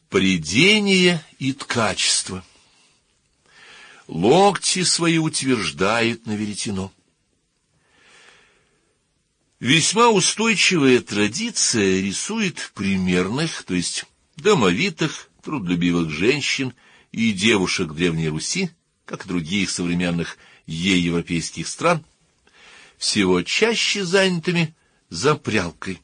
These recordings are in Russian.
Прядение и ткачество. Локти свои утверждает на веретено. Весьма устойчивая традиция рисует примерных, то есть домовитых, трудолюбивых женщин и девушек Древней Руси, как и других современных ей европейских стран, всего чаще занятыми за прялкой.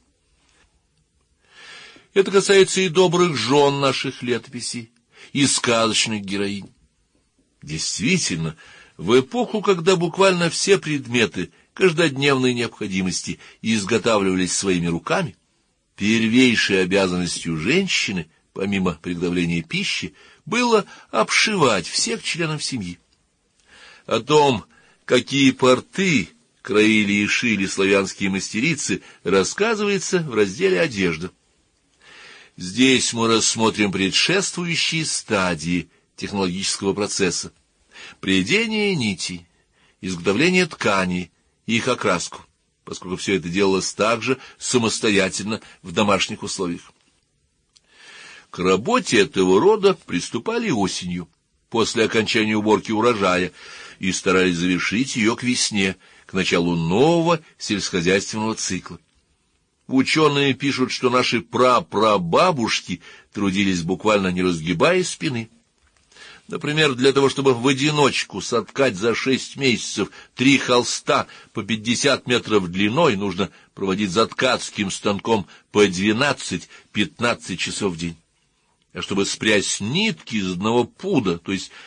Это касается и добрых жен наших летописей, и сказочных героинь. Действительно, в эпоху, когда буквально все предметы каждодневной необходимости изготавливались своими руками, первейшей обязанностью женщины, помимо приготовления пищи, было обшивать всех членов семьи. О том, какие порты краили и шили славянские мастерицы, рассказывается в разделе «Одежда». Здесь мы рассмотрим предшествующие стадии технологического процесса: прядение нитей, изготовление тканей и их окраску, поскольку все это делалось также самостоятельно в домашних условиях. К работе этого рода приступали осенью, после окончания уборки урожая, и старались завершить ее к весне, к началу нового сельскохозяйственного цикла. Ученые пишут, что наши прапрабабушки трудились буквально не разгибая спины. Например, для того, чтобы в одиночку соткать за 6 месяцев 3 холста по 50 метров длиной, нужно проводить за ткацким станком по 12-15 часов в день. А чтобы спрясть нитки из одного пуда, то есть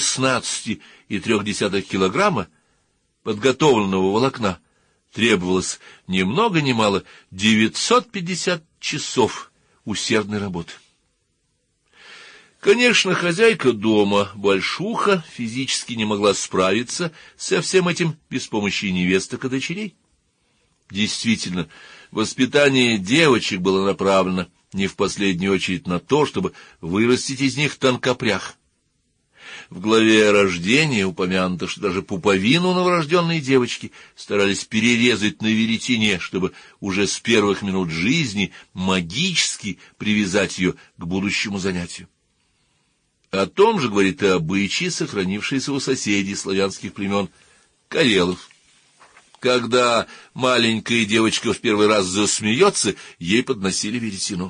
16,3 килограмма подготовленного волокна, требовалось ни много ни мало 950 часов усердной работы. Конечно, хозяйка дома, большуха, физически не могла справиться со всем этим без помощи невесток и дочерей. Действительно, воспитание девочек было направлено не в последнюю очередь на то, чтобы вырастить из них тонкопрях. В главе о рождении упомянуто, что даже пуповину новорожденной девочки старались перерезать на веретене, чтобы уже с первых минут жизни магически привязать ее к будущему занятию. О том же говорит и обычай, сохранившийся у соседей славянских племен карелов. Когда маленькая девочка в первый раз засмеется, ей подносили веретено.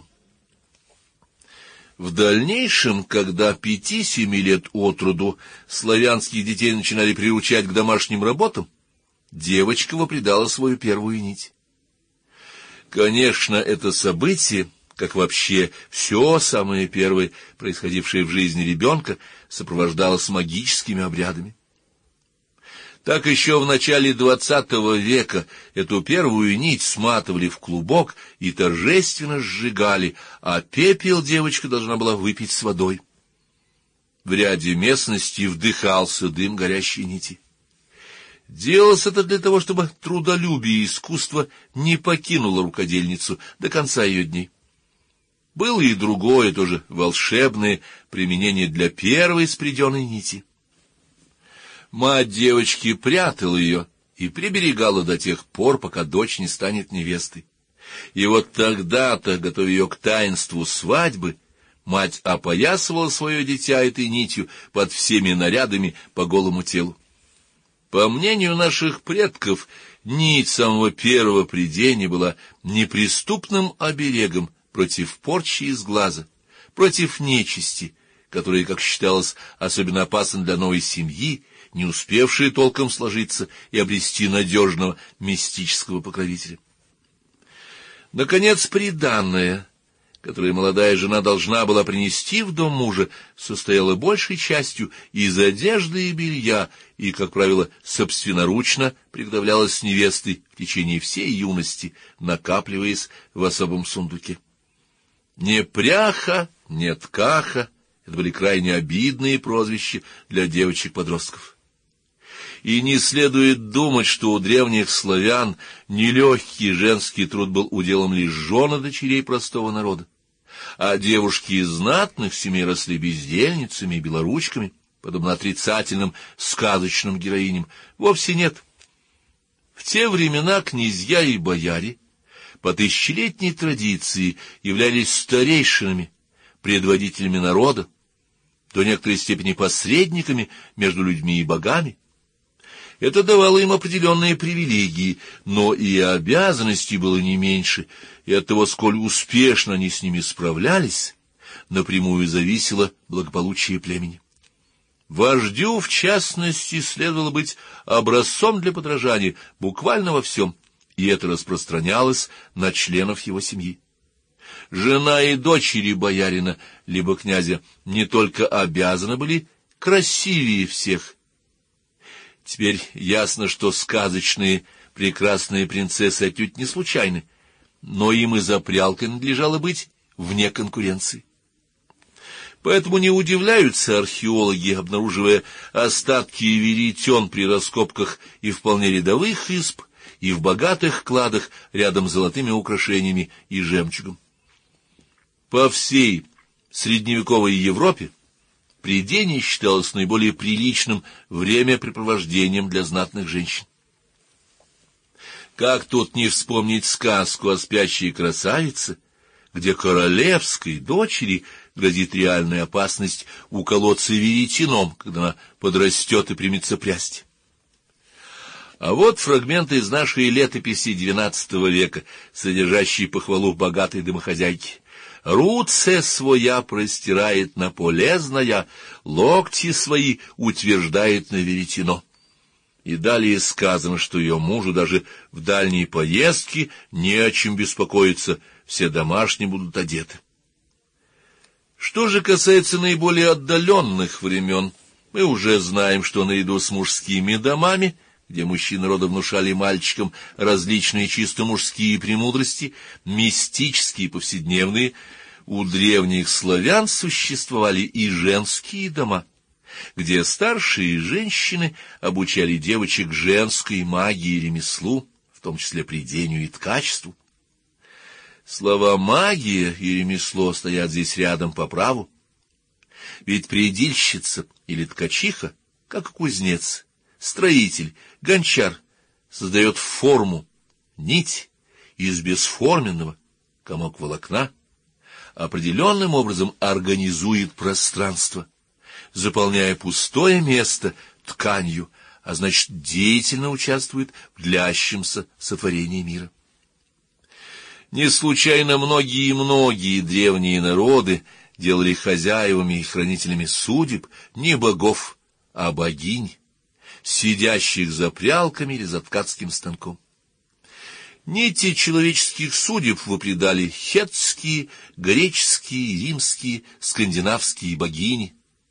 В дальнейшем, когда 5-7 лет от роду славянских детей начинали приучать к домашним работам, девочка вопредала свою первую нить. Конечно, это событие, как вообще все самое первое, происходившее в жизни ребенка, сопровождалось магическими обрядами. Так еще в начале XX века эту первую нить сматывали в клубок и торжественно сжигали, а пепел девочка должна была выпить с водой. В ряде местностей вдыхался дым горящей нити. Делалось это для того, чтобы трудолюбие и искусство не покинуло рукодельницу до конца ее дней. Было и другое, тоже волшебное применение для первой спряденной нити. Мать девочки прятала ее и приберегала до тех пор, пока дочь не станет невестой. И вот тогда-то, готовя ее к таинству свадьбы, мать опоясывала свое дитя этой нитью под всеми нарядами по голому телу. По мнению наших предков, нить самого первого прядения была неприступным оберегом против порчи из глаза, против нечисти, которая, как считалось, особенно опасна для новой семьи, не успевшие толком сложиться и обрести надежного мистического покровителя. Наконец, приданое, которое молодая жена должна была принести в дом мужа, состояло большей частью из одежды и белья и, как правило, собственноручно приготовлялось невестой в течение всей юности, накапливаясь в особом сундуке. Не пряха, не ткаха — это были крайне обидные прозвища для девочек-подростков. И не следует думать, что у древних славян нелегкий женский труд был уделом лишь жен и дочерей простого народа, а девушки из знатных семей росли бездельницами и белоручками, подобно отрицательным сказочным героиням. Вовсе нет. В те времена князья и бояре по тысячелетней традиции являлись старейшинами, предводителями народа, до некоторой степени посредниками между людьми и богами. Это давало им определенные привилегии, но и обязанностей было не меньше, и от того, сколь успешно они с ними справлялись, напрямую зависело благополучие племени. Вождю, в частности, следовало быть образцом для подражания буквально во всем, и это распространялось на членов его семьи. Жена и дочери боярина либо князя не только обязаны были красивее всех. Теперь ясно, что сказочные прекрасные принцессы отнюдь не случайны, но им и за прялкой надлежало быть вне конкуренции. Поэтому не удивляются археологи, обнаруживая остатки веретен при раскопках и вполне рядовых изб, и в богатых кладах рядом с золотыми украшениями и жемчугом. По всей средневековой Европе прядение считалось наиболее приличным времяпрепровождением для знатных женщин. Как тут не вспомнить сказку о спящей красавице, где королевской дочери грозит реальная опасность уколоться веретеном, когда она подрастет и примется прясть. А вот фрагменты из нашей летописи XII века, содержащие похвалу богатой домохозяйки. «Руце своя простирает на полезная, локти свои утверждает на веретено». И далее сказано, что ее мужу даже в дальние поездки не о чем беспокоиться, все домашние будут одеты. Что же касается наиболее отдаленных времен, мы уже знаем, что наряду с мужскими домами, где мужчины рода внушали мальчикам различные чисто мужские премудрости, мистические и повседневные, у древних славян существовали и женские дома, где старшие женщины обучали девочек женской магии и ремеслу, в том числе прядению и ткачеству. Слова «магия» и «ремесло» стоят здесь рядом по праву, ведь прядильщица или ткачиха, как и кузнец, строитель, гончар, создает форму, нить из бесформенного, комок волокна, определенным образом организует пространство, заполняя пустое место тканью, а значит, деятельно участвует в длящемся сотворении мира. Не случайно многие древние народы делали хозяевами и хранителями судеб не богов, а богинь, сидящих за прялками или за ткацким станком. Нити человеческих судеб выпредали хеттские, греческие, римские, скандинавские богини.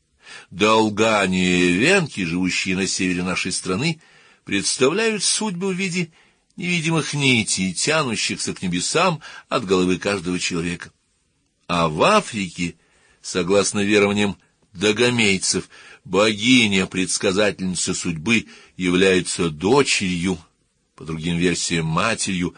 Долгане и венки, живущие на севере нашей страны, представляют судьбу в виде невидимых нитей, тянущихся к небесам от головы каждого человека. А в Африке, согласно верованиям дагомейцев, богиня-предсказательница судьбы является дочерью, по другим версиям матерью,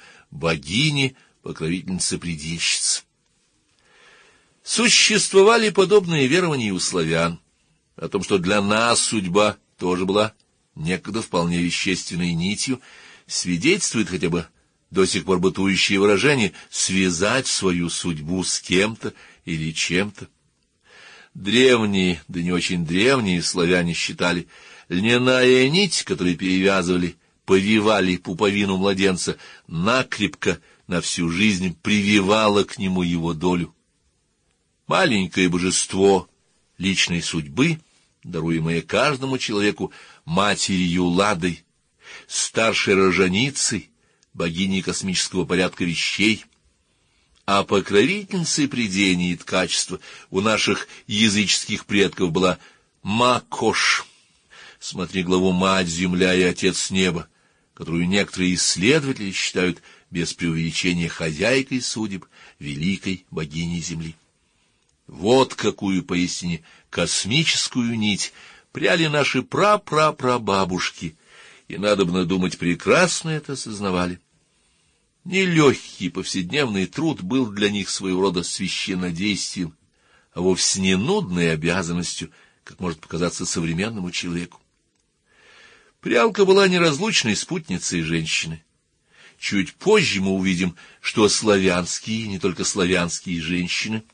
богини-покровительницы-предильщицы. Существовали подобные верования и у славян, о том, что для нас судьба тоже была некогда вполне вещественной нитью, свидетельствует хотя бы до сих пор бытующее выражение «связать свою судьбу с кем-то или чем-то». Древние, да не очень древние славяне считали, льняная нить, которой перевязывали, повивали пуповину младенца, накрепко на всю жизнь прививала к нему его долю. Маленькое божество личной судьбы, даруемое каждому человеку матерью Ладой, старшей роженицей, богиней космического порядка вещей, а покровительницей прядения и ткачества у наших языческих предков была Макош, смотри главу «Мать, земля и Отец неба», которую некоторые исследователи считают без преувеличения хозяйкой судеб, великой богиней земли. Вот какую поистине космическую нить пряли наши прапрапрабабушки, и, надобно думать, прекрасно это осознавали. Нелегкий повседневный труд был для них своего рода священнодействием, а вовсе не нудной обязанностью, как может показаться современному человеку. Прялка была неразлучной спутницей женщины. Чуть позже мы увидим, что славянские, не только славянские женщины,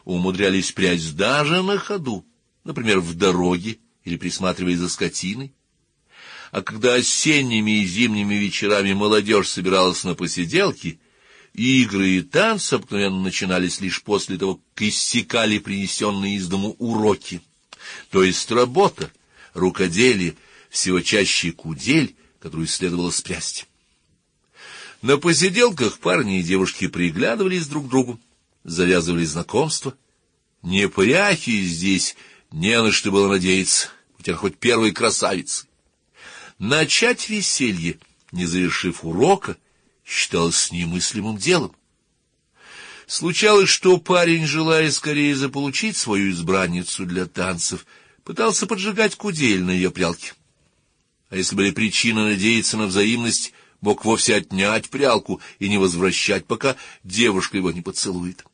умудрялись прясть даже на ходу, например, в дороге или присматривая за скотиной. А когда осенними и зимними вечерами молодежь собиралась на посиделки, игры и танцы обыкновенно начинались лишь после того, как иссякали принесенные из дому уроки, то есть работа, рукоделие, всего чаще кудель, которую следовало спрясть. На посиделках парни и девушки приглядывались друг к другу, завязывали знакомства. Непряхи здесь не на что было надеяться, будь она хоть первой красавицей. Начать веселье, не завершив урока, считалось немыслимым делом. Случалось, что парень, желая скорее заполучить свою избранницу для танцев, пытался поджигать кудель на ее прялке. А если были причины надеяться на взаимность, мог вовсе отнять прялку и не возвращать, пока девушка его не поцелует.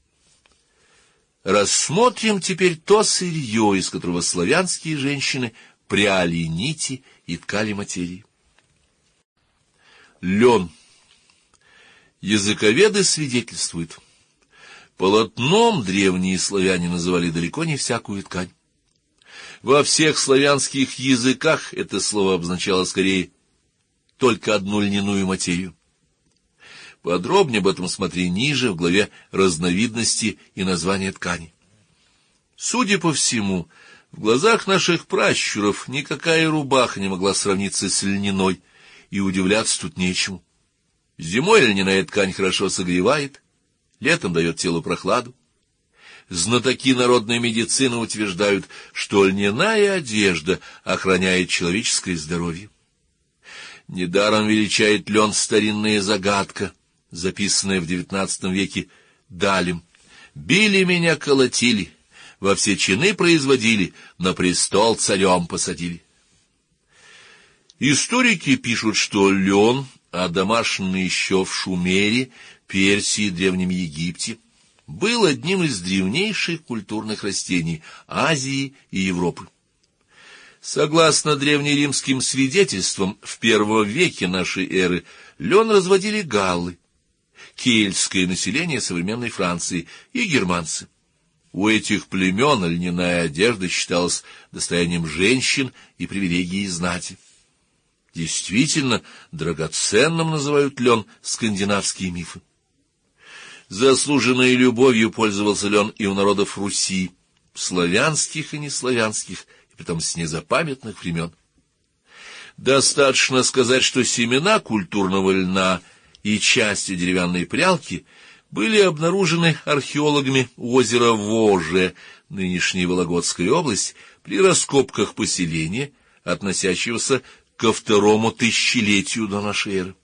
Рассмотрим теперь то сырье, из которого славянские женщины пряли нити и ткали материи. Лен. Языковеды свидетельствуют: полотном древние славяне называли далеко не всякую ткань. Во всех славянских языках это слово обозначало скорее только одну льняную материю. Подробнее об этом смотри ниже, в главе «Разновидности и названия ткани». Судя по всему, в глазах наших пращуров никакая рубаха не могла сравниться с льняной, и удивляться тут нечему. Зимой льняная ткань хорошо согревает, летом дает телу прохладу. Знатоки народной медицины утверждают, что льняная одежда охраняет человеческое здоровье. Недаром величает лен старинная загадка, записанная в XIX веке Далем. «Били меня, колотили, во все чины производили, на престол царем посадили». Историки пишут, что лен, одомашненный еще в Шумере, Персии и Древнем Египте, был одним из древнейших культурных растений Азии и Европы. Согласно древнеримским свидетельствам, в I веке нашей эры лен разводили галлы, кельтское население современной Франции, и германцы. У этих племен льняная одежда считалась достоянием женщин и привилегией знати. Действительно, драгоценным называют лен скандинавские мифы. Заслуженной любовью пользовался лен и у народов Руси, славянских и неславянских, и притом с незапамятных времен. Достаточно сказать, что семена культурного льна и части деревянной прялки были обнаружены археологами у озера Воже, нынешняя Вологодская область, при раскопках поселения, относящегося ко второму тысячелетию до нашей эры.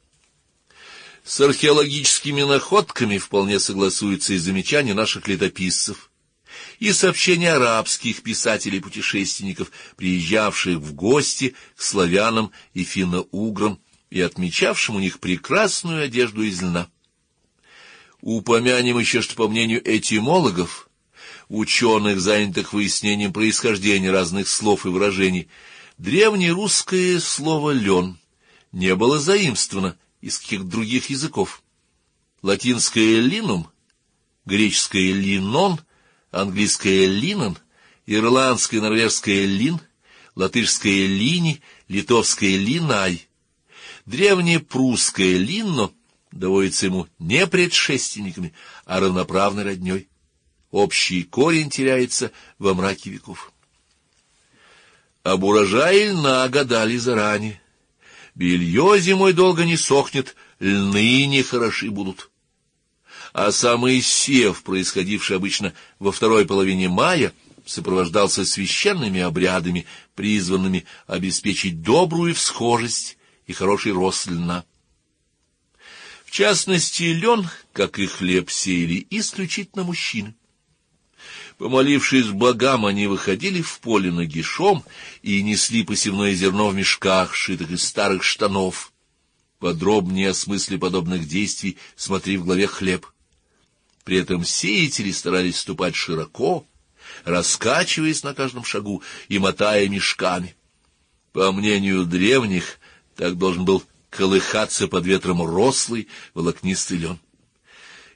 С археологическими находками вполне согласуются и замечания наших летописцев, и сообщения арабских писателей-путешественников, приезжавших в гости к славянам и финно-уграм и отмечавшим у них прекрасную одежду из льна. Упомянем еще, что, по мнению этимологов, ученых, занятых выяснением происхождения разных слов и выражений, древнерусское слово «лен» не было заимствовано из каких-то других языков. Латинское «линум», греческое «линон», английское «линон», ирландское и норвежское «лин», латышское «лини», литовское «линай». Древнепрусское «линно» доводится ему не предшественниками, а равноправной родней. Общий корень теряется во мраке веков. Об урожае льна гадали заранее. Белье зимой долго не сохнет, льны нехороши будут. А самый сев, происходивший обычно во второй половине мая, сопровождался священными обрядами, призванными обеспечить добрую всхожесть и хороший рост льна. В частности, лен, как и хлеб, сеяли исключительно мужчины. Помолившись богам, они выходили в поле нагишом и несли посевное зерно в мешках, сшитых из старых штанов. Подробнее о смысле подобных действий смотри в главе «Хлеб». При этом сеятели старались ступать широко, раскачиваясь на каждом шагу и мотая мешками. По мнению древних, так должен был колыхаться под ветром рослый волокнистый лен.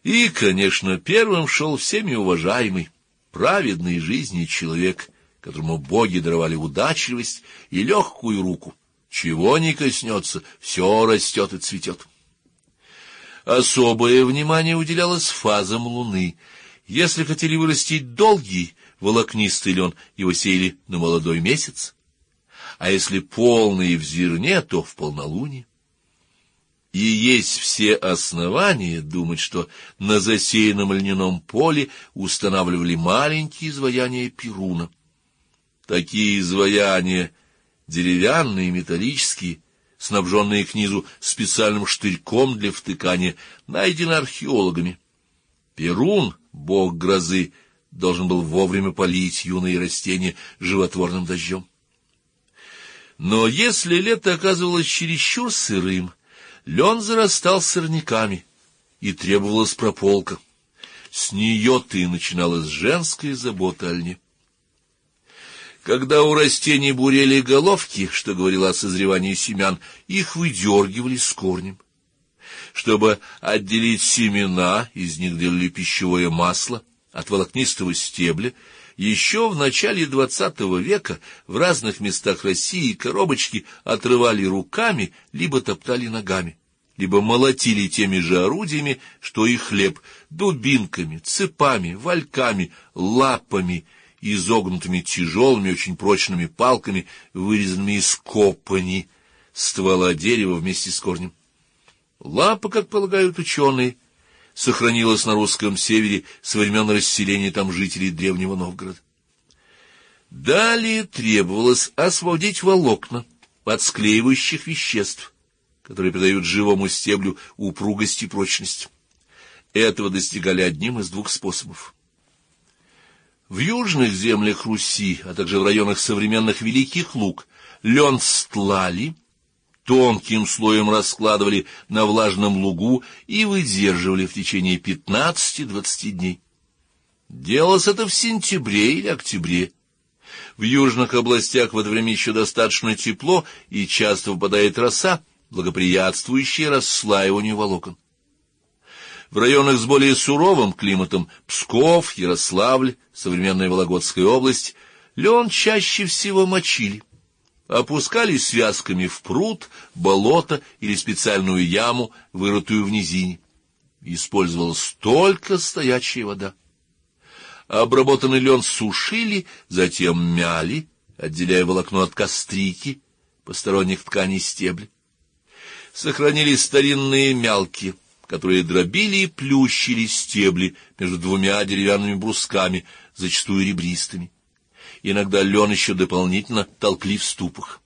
И, конечно, первым шел всеми уважаемый, праведной жизни человек, которому боги даровали удачливость и легкую руку. Чего ни коснется, все растет и цветет. Особое внимание уделялось фазам луны. Если хотели вырастить долгий, волокнистый лен, его сеяли на молодой месяц, а если полный в зерне, то в полнолуние. И есть все основания думать, что на засеянном льняном поле устанавливали маленькие изваяния Перуна. Такие изваяния, деревянные, металлические, снабженные к низу специальным штырьком для втыкания, найдены археологами. Перун, бог грозы, должен был вовремя полить юные растения животворным дождем. Но если лето оказывалось чересчур сырым, лен зарастал сорняками, и требовалась прополка. С нее-то и начиналась женская забота о льне. Когда у растений бурели головки, что говорило о созревании семян, их выдергивали с корнем. Чтобы отделить семена, из них делали пищевое масло от волокнистого стебля. Еще в начале XX века в разных местах России коробочки отрывали руками, либо топтали ногами, либо молотили теми же орудиями, что и хлеб, дубинками, цепами, вальками, лапами, изогнутыми тяжелыми, очень прочными палками, вырезанными из копани ствола дерева вместе с корнем. Лапа, как полагают ученые, сохранилась на русском севере со времен расселения там жителей древнего Новгорода. Далее требовалось освободить волокна от склеивающих веществ, которые придают живому стеблю упругость и прочность. Этого достигали одним из двух способов. В южных землях Руси, а также в районах современных Великих Луг, лен стлали, тонким слоем раскладывали на влажном лугу и выдерживали в течение 15-20 дней. Делалось это в сентябре или октябре. В южных областях в это время еще достаточно тепло, и часто выпадает роса, благоприятствующая расслаиванию волокон. В районах с более суровым климатом — Псков, Ярославль, современная Вологодская область — лен чаще всего мочили. Опускали связками в пруд, болото или специальную яму, вырытую в низине. Использовалась только стоячая вода. Обработанный лен сушили, затем мяли, отделяя волокно от кострики, посторонних тканей стебля. Сохранились старинные мялки, которые дробили и плющили стебли между двумя деревянными брусками, зачастую ребристыми. Иногда лен еще дополнительно толкли в ступах.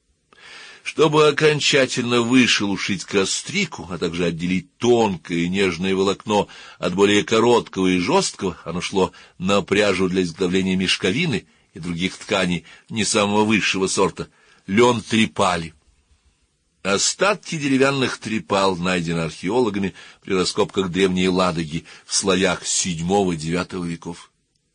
Чтобы окончательно вышелушить кострику, а также отделить тонкое и нежное волокно от более короткого и жесткого, оно шло на пряжу для изготовления мешковины и других тканей не самого высшего сорта. Лен трепали. Остатки деревянных трепал найдены археологами при раскопках древней Ладоги в слоях VII-IX веков.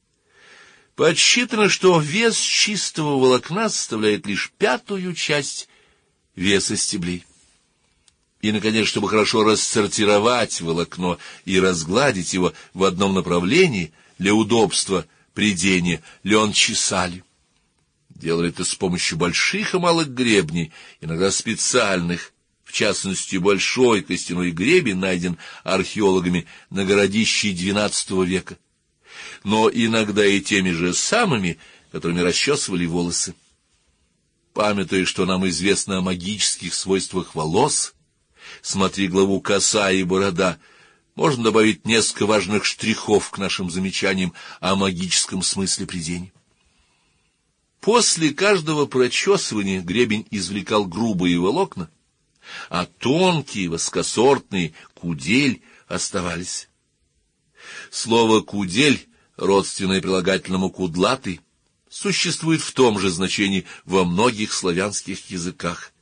Подсчитано, что вес чистого волокна составляет лишь 1/5 часть веса стеблей. И, наконец, чтобы хорошо рассортировать волокно и разгладить его в одном направлении для удобства прядения, лен чесали. Делали это с помощью больших и малых гребней, иногда специальных. В частности, большой костяной гребень найден археологами на городище XII века. Но иногда и теми же самыми, которыми расчесывали волосы. Памятуя, что нам известно о магических свойствах волос, смотри главу «Коса и борода», можно добавить несколько важных штрихов к нашим замечаниям о магическом смысле прядения. После каждого прочесывания гребень извлекал грубые волокна, а тонкие, воскосортные, кудель, оставались. Слово «кудель», родственное прилагательному «кудлатый», существует в том же значении во многих славянских языках.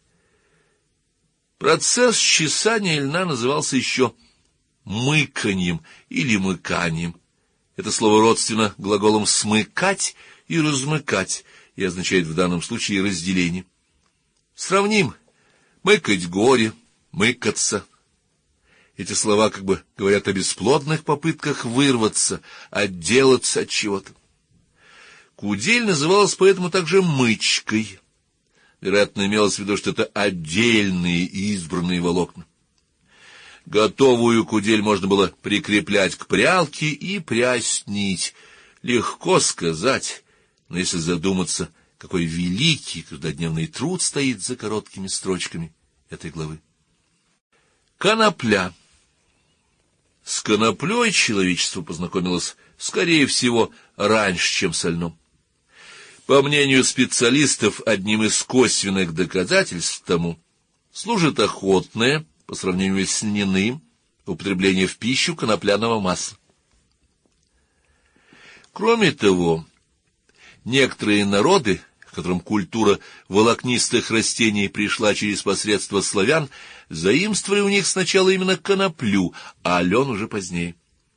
Процесс чесания льна назывался еще мыканьем или мыканием. Это слово родственно глаголам «смыкать» и «размыкать» и означает в данном случае разделение. Сравним: мыкать горе, мыкаться. Эти слова как бы говорят о бесплодных попытках вырваться, отделаться от чего-то. Кудель называлась поэтому также мычкой. Вероятно, имелось в виду, что это отдельные и избранные волокна. Готовую кудель можно было прикреплять к прялке и прясть нить. Легко сказать, но если задуматься, какой великий каждодневный труд стоит за короткими строчками этой главы. Конопля. С коноплей человечество познакомилось, скорее всего, раньше, чем со льном. По мнению специалистов, одним из косвенных доказательств тому служит охотное, по сравнению с льняным, употребление в пищу конопляного масла. Кроме того, некоторые народы, к которым культура волокнистых растений пришла через посредство славян, заимствовали у них сначала именно коноплю, а лен уже позднее.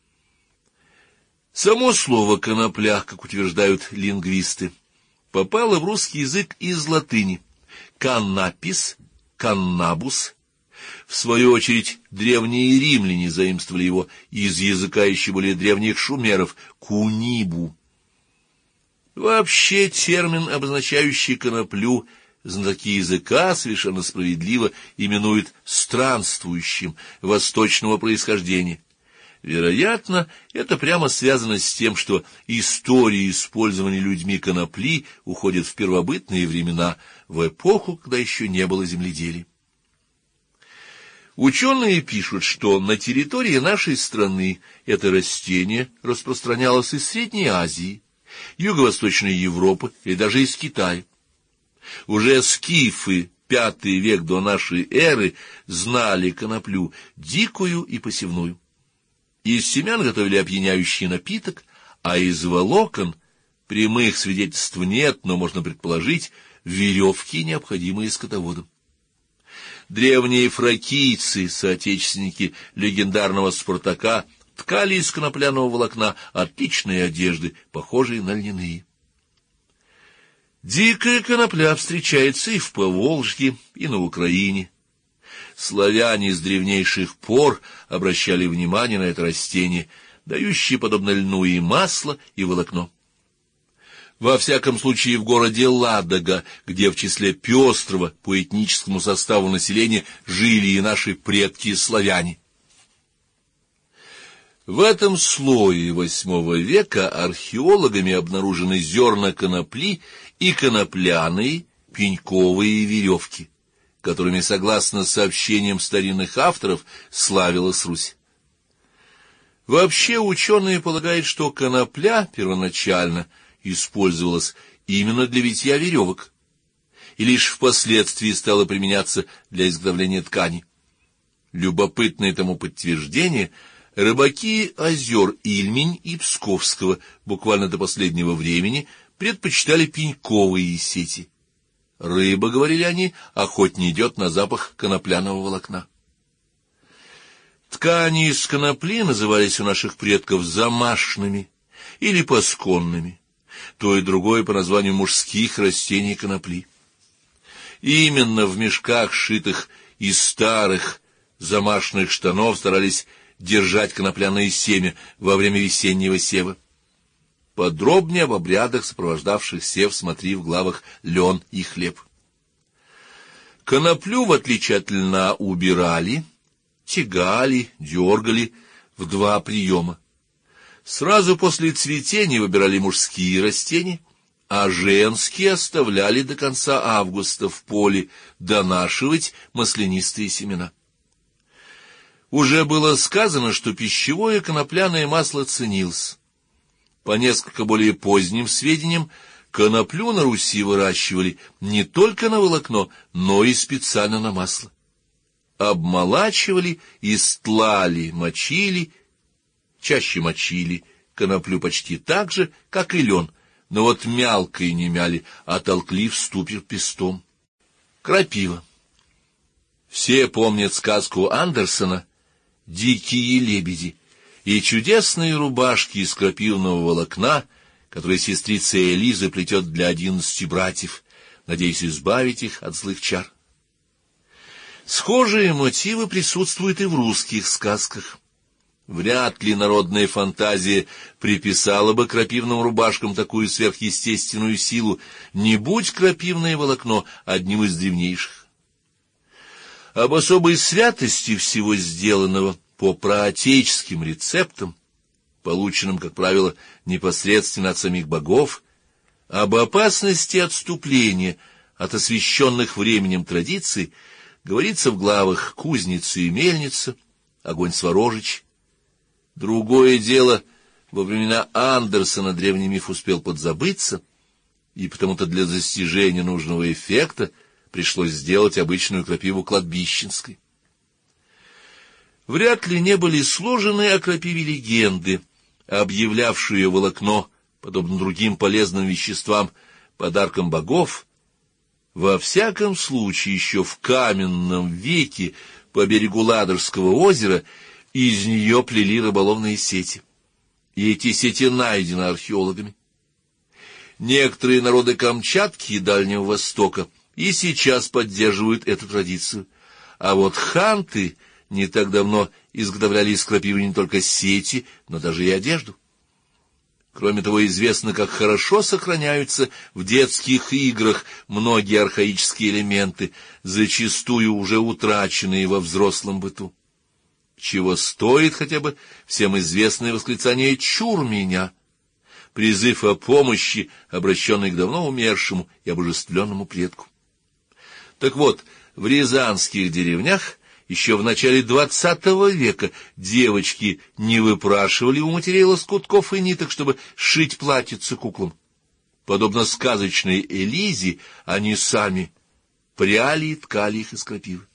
Само слово «конопля», как утверждают лингвисты, попало в русский язык из латыни «каннапис», «каннабус». В свою очередь, древние римляне заимствовали его из языка еще более древних шумеров «кунибу». Вообще термин, обозначающий коноплю, знатоки языка совершенно справедливо именуют странствующим восточного происхождения. Вероятно, это прямо связано с тем, что история использования людьми конопли уходит в первобытные времена, в эпоху, когда еще не было земледелия. Ученые пишут, что на территории нашей страны это растение распространялось из Средней Азии, Юго-Восточной Европы и даже из Китая. Уже скифы, V век до нашей эры, знали коноплю дикую и посевную. Из семян готовили опьяняющий напиток, а из волокон, прямых свидетельств нет, но можно предположить, веревки, необходимые скотоводам. Древние фракийцы, соотечественники легендарного Спартака, ткали из конопляного волокна отличные одежды, похожие на льняные. Дикая конопля встречается и в Поволжье, и на Украине. Славяне с древнейших пор обращали внимание на это растение, дающее, подобно льну, и масло, и волокно. Во всяком случае, в городе Ладога, где в числе пестрого по этническому составу населения жили и наши предки-славяне. В этом слое VIII века археологами обнаружены зерна конопли и конопляные пеньковые веревки, которыми, согласно сообщениям старинных авторов, славилась Русь. Вообще ученые полагают, что конопля первоначально использовалась именно для витья веревок, и лишь впоследствии стала применяться для изготовления ткани. Любопытное тому подтверждение — рыбаки озер Ильмень и Псковского буквально до последнего времени предпочитали пеньковые сети. Рыба, говорили они, охотнее идет на запах конопляного волокна. Ткани из конопли назывались у наших предков замашными или пасконными, то и другое по названию мужских растений конопли. Именно в мешках, сшитых из старых замашных штанов, старались держать конопляное семя во время весеннего сева. Подробнее об обрядах, сопровождавших сев, смотри в главах «Лен и хлеб». Коноплю, в отличие от льна, убирали, тягали, дергали в два приема. Сразу после цветения выбирали мужские растения, а женские оставляли до конца августа в поле донашивать маслянистые семена. Уже было сказано, что пищевое конопляное масло ценилось. По несколько более поздним сведениям, коноплю на Руси выращивали не только на волокно, но и специально на масло. Обмолачивали, истлали, мочили, чаще мочили коноплю почти так же, как и лен, но вот мялко и не мяли, а толкли в ступе пестом. Крапива. Все помнят сказку Андерсона «Дикие лебеди» и чудесные рубашки из крапивного волокна, которые сестрица Элиза плетет для 11 братьев, надеясь избавить их от злых чар. Схожие мотивы присутствуют и в русских сказках. Вряд ли народная фантазия приписала бы крапивным рубашкам такую сверхъестественную силу, не будь крапивное волокно одним из древнейших. Об особой святости всего сделанного по праотеческим рецептам, полученным, как правило, непосредственно от самих богов, об опасности отступления от освященных временем традиций говорится в главах «Кузница и мельница», «Огонь Сворожич». Другое дело, во времена Андерсона древний миф успел подзабыться, и потому-то для достижения нужного эффекта пришлось сделать обычную крапиву кладбищенской. Вряд ли не были сложены о крапиве легенды, объявлявшие волокно, подобно другим полезным веществам, подарком богов. Во всяком случае, еще в каменном веке по берегу Ладожского озера из нее плели рыболовные сети. И эти сети найдены археологами. Некоторые народы Камчатки и Дальнего Востока и сейчас поддерживают эту традицию. А вот ханты не так давно изготовляли из крапивы не только сети, но даже и одежду. Кроме того, известно, как хорошо сохраняются в детских играх многие архаические элементы, зачастую уже утраченные во взрослом быту. Чего стоит хотя бы всем известное восклицание «Чур меня!», призыв о помощи, обращенный к давно умершему и обожествленному предку. Так вот, в рязанских деревнях еще в начале XX века девочки не выпрашивали у матерей лоскутков и ниток, чтобы сшить платьице куклам. Подобно сказочной Элизе, они сами пряли и ткали их из крапивы.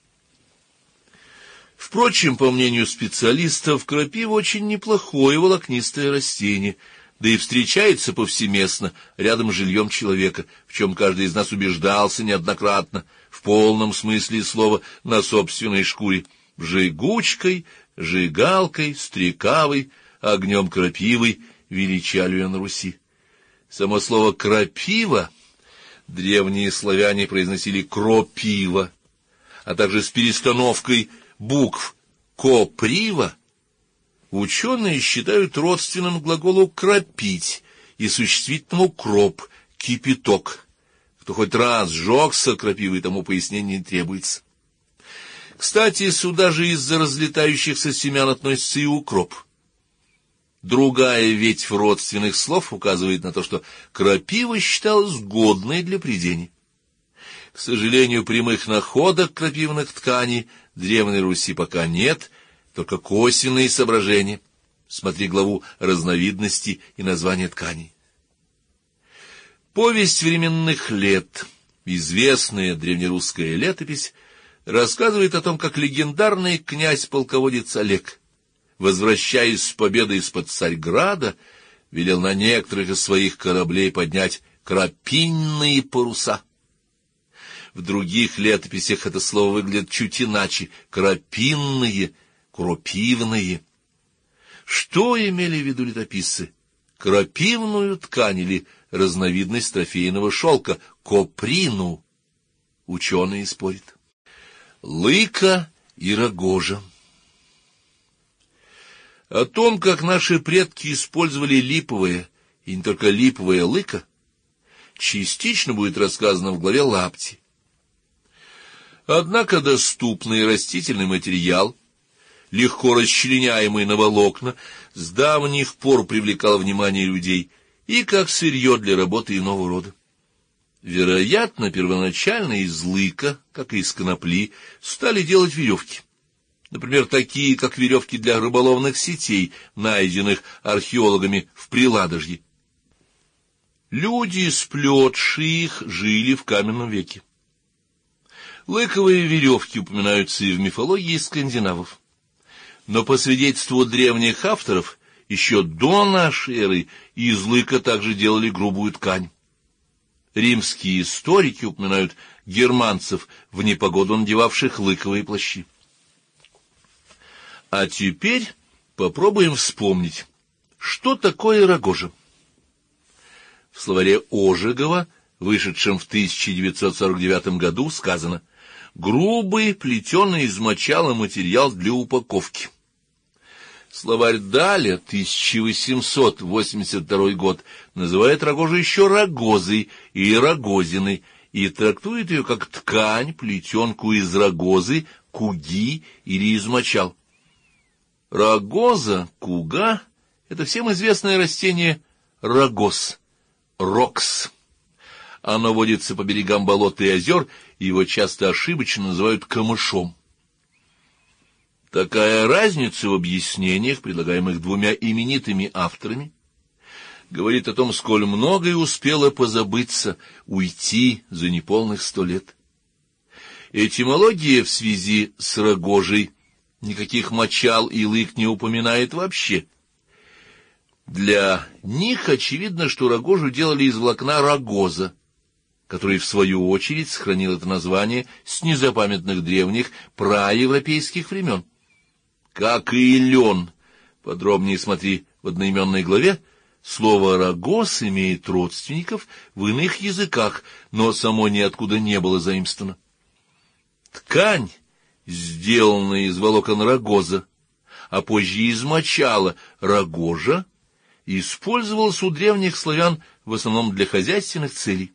Впрочем, по мнению специалистов, крапива очень неплохое волокнистое растение, да и встречается повсеместно рядом с жильем человека, в чем каждый из нас убеждался неоднократно, в полном смысле слова, на собственной шкуре: жигучкой, жигалкой, стрекавой, огнем крапивой величали ее на Руси. Само слово «крапива» древние славяне произносили «кропива», а также с перестановкой букв «коприва» ученые считают родственным глаголу «кропить» и существительному «кроп» — «кипяток». Кто хоть раз сжегся крапивой, тому пояснение не требуется. Кстати, сюда же из-за разлетающихся семян относится и укроп. Другая ветвь родственных слов указывает на то, что крапива считалась годной для прядения. К сожалению, прямых находок крапивных тканей в Древней Руси пока нет, только косвенные соображения. Смотри главу «Разновидности и названия тканей». Повесть временных лет, известная древнерусская летопись, рассказывает о том, как легендарный князь-полководец Олег, возвращаясь с победой из-под Царьграда, велел на некоторых из своих кораблей поднять крапинные паруса. В других летописях это слово выглядит чуть иначе — крапинные, кропивные. Что имели в виду летописцы? Крапивную ткань или разновидность трофейного шелка — коприну? Ученые спорят. Лыка и рогожа. О том, как наши предки использовали липовое, и не только липовое лыко, частично будет рассказано в главе «Лапти». Однако доступный растительный материал, легко расчленяемый на волокна, с давних пор привлекал внимание людей и как сырье для работы иного рода. Вероятно, первоначально из лыка, как и из конопли, стали делать веревки. Например, такие, как веревки для рыболовных сетей, найденных археологами в Приладожье. Люди, сплетшие их, жили в каменном веке. Лыковые веревки упоминаются и в мифологии скандинавов. Но по свидетельству древних авторов, еще до нашей эры из лыка также делали грубую ткань. Римские историки упоминают германцев, в непогоду надевавших лыковые плащи. А теперь попробуем вспомнить, что такое рогожа. В словаре Ожегова, вышедшем в 1949 году, сказано: грубый, плетеный из мочала материал для упаковки. Словарь Даля, 1882 год, называет рогожу еще рогозой и рогозиной и трактует ее как ткань, плетенку из рогозы, куги или из мочал. Рогоза, куга — это всем известное растение рогоз, рокс. Оно водится по берегам болот и озер, и его часто ошибочно называют камышом. Такая разница в объяснениях, предлагаемых двумя именитыми авторами, говорит о том, сколь многое успело позабыться, уйти за неполных 100 лет. Этимология в связи с рогожей никаких мочал и лык не упоминает вообще. Для них очевидно, что рогожу делали из волокна рогоза, который, в свою очередь, сохранил это название с незапамятных древних праевропейских времен. Как и лен, подробнее смотри в одноименной главе, слово «рогоз» имеет родственников в иных языках, но само ниоткуда не было заимствовано. Ткань, сделанная из волокон рогоза, а позже из мочала рогожа, использовалась у древних славян в основном для хозяйственных целей.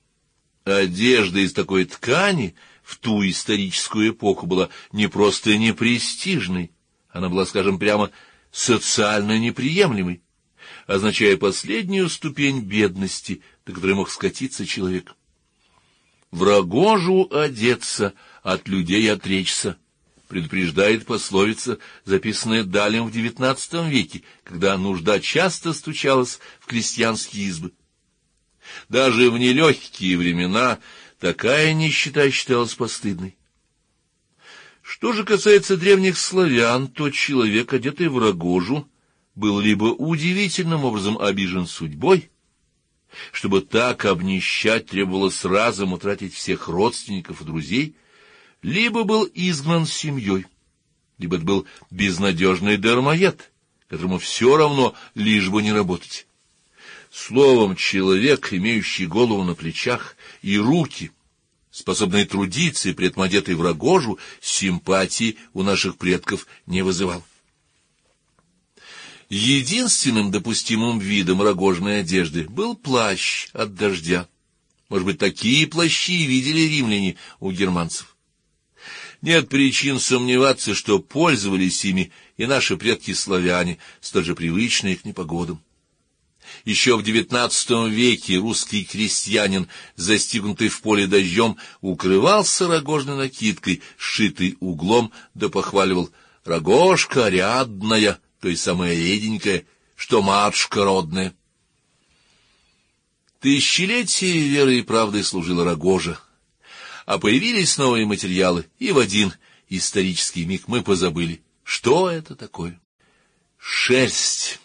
Одежда из такой ткани в ту историческую эпоху была не просто непрестижной, она была, скажем прямо, социально неприемлемой, означая последнюю ступень бедности, до которой мог скатиться человек. В рогожу одеться, от людей отречься, предупреждает пословица, записанная Далем в XIX веке, когда нужда часто стучалась в крестьянские избы. Даже в нелегкие времена такая нищета считалась постыдной. Что же касается древних славян, то человек, одетый в рогожу, был либо удивительным образом обижен судьбой, чтобы так обнищать требовалось разом утратить всех родственников и друзей, либо был изгнан семьей, либо это был безнадежный дармоед, которому все равно, лишь бы не работать. Словом, человек, имеющий голову на плечах и руки, способный трудиться и при этом одетый в рогожу, симпатии у наших предков не вызывал. Единственным допустимым видом рогожной одежды был плащ от дождя. Может быть, такие плащи видели римляне у германцев. Нет причин сомневаться, что пользовались ими и наши предки-славяне, столь же привычные к непогодам. Еще в XIX веке русский крестьянин, застигнутый в поле дождем, укрывался рогожной накидкой, сшитой углом, да похваливал: «Рогожка рядная, то есть самая реденькая, что матушка родная». Тысячелетия верой и правдой служила рогожа, а появились новые материалы, и в один исторический миг мы позабыли, что это такое. Шерсть.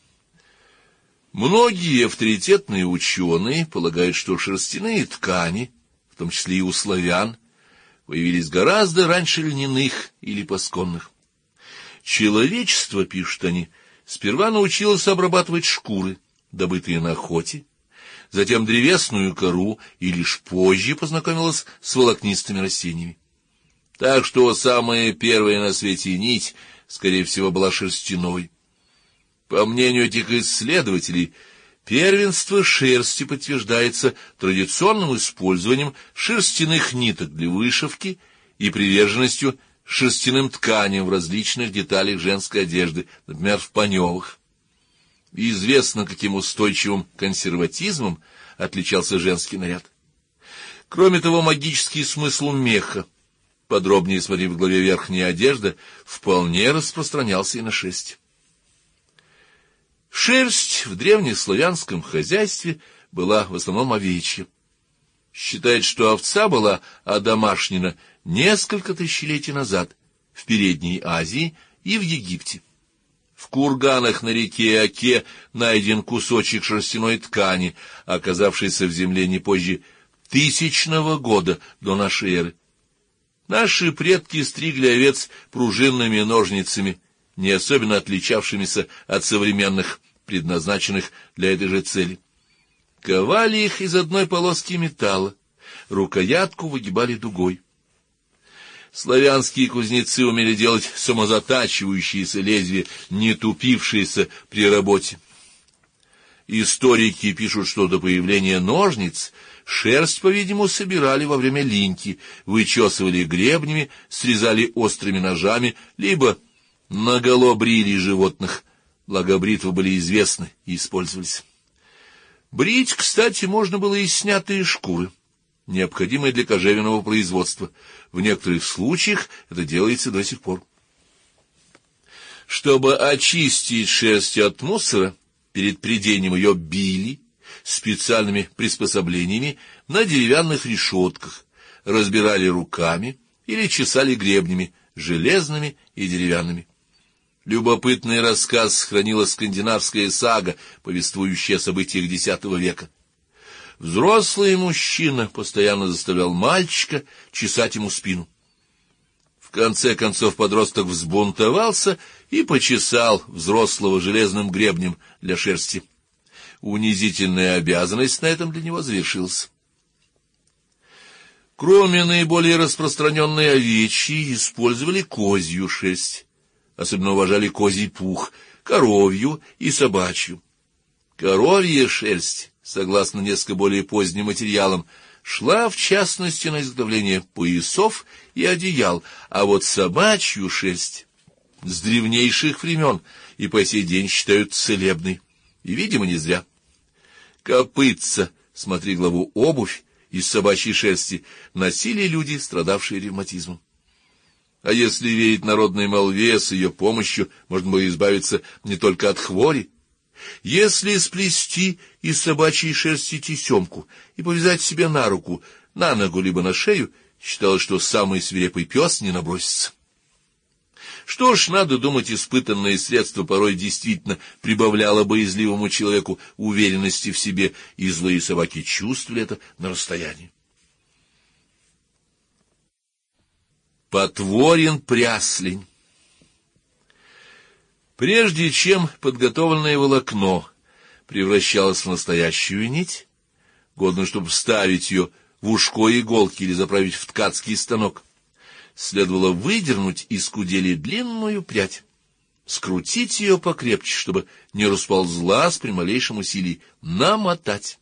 Многие авторитетные ученые полагают, что шерстяные ткани, в том числе и у славян, появились гораздо раньше льняных или пасконных. Человечество, пишут они, сперва научилось обрабатывать шкуры, добытые на охоте, затем древесную кору, и лишь позже познакомилось с волокнистыми растениями. Так что самая первая на свете нить, скорее всего, была шерстяной. По мнению этих исследователей, первенство шерсти подтверждается традиционным использованием шерстяных ниток для вышивки и приверженностью шерстяным тканям в различных деталях женской одежды, например, в паневах. Известно, каким устойчивым консерватизмом отличался женский наряд. Кроме того, магический смысл меха, подробнее смотри в главе «Верхняя одежда», вполне распространялся и на шерсть. Шерсть в древнеславянском хозяйстве была в основном овечья. Считают, что овца была одомашнена несколько тысячелетий назад в Передней Азии и в Египте. В курганах на реке Оке найден кусочек шерстяной ткани, оказавшийся в земле не позже 1000 года до нашей эры. Наши предки стригли овец пружинными ножницами, не особенно отличавшимися от современных, предназначенных для этой же цели. Ковали их из одной полоски металла, рукоятку выгибали дугой. Славянские кузнецы умели делать самозатачивающиеся лезвия, не тупившиеся при работе. Историки пишут, что до появления ножниц шерсть, по-видимому, собирали во время линьки, вычесывали гребнями, срезали острыми ножами, либо наголо брили животных, благо бритвы были известны и использовались. Брить, кстати, можно было и снятые шкуры, необходимые для кожевенного производства. В некоторых случаях это делается до сих пор. Чтобы очистить шерсть от мусора, перед прядением ее били специальными приспособлениями на деревянных решетках, разбирали руками или чесали гребнями, железными и деревянными. Любопытный рассказ сохранила скандинавская сага, повествующая о событиях X века. Взрослый мужчина постоянно заставлял мальчика чесать ему спину. В конце концов подросток взбунтовался и почесал взрослого железным гребнем для шерсти. Унизительная обязанность на этом для него завершилась. Кроме наиболее распространенной овечьей, использовали козью шерсть. Особенно уважали козий пух, коровью и собачью. Коровья шерсть, согласно несколько более поздним материалам, шла в частности на изготовление поясов и одеял, а вот собачью шерсть с древнейших времен и по сей день считают целебной, и, видимо, не зря. Копытца, смотри главу «Обувь» из собачьей шерсти, носили люди, страдавшие ревматизмом. А если верить народной молве, с ее помощью можно было избавиться не только от хвори. Если сплести из собачьей шерсти тесемку и повязать себе на руку, на ногу либо на шею, считалось, что самый свирепый пес не набросится. Что ж, надо думать, испытанное средство порой действительно прибавляло боязливому человеку уверенности в себе, и злые собаки чувствовали это на расстоянии. Потворен пряслень. Прежде чем подготовленное волокно превращалось в настоящую нить, годную, чтобы вставить ее в ушко иголки или заправить в ткацкий станок, следовало выдернуть из кудели длинную прядь, скрутить ее покрепче, чтобы не расползлась при малейшем усилии, намотать.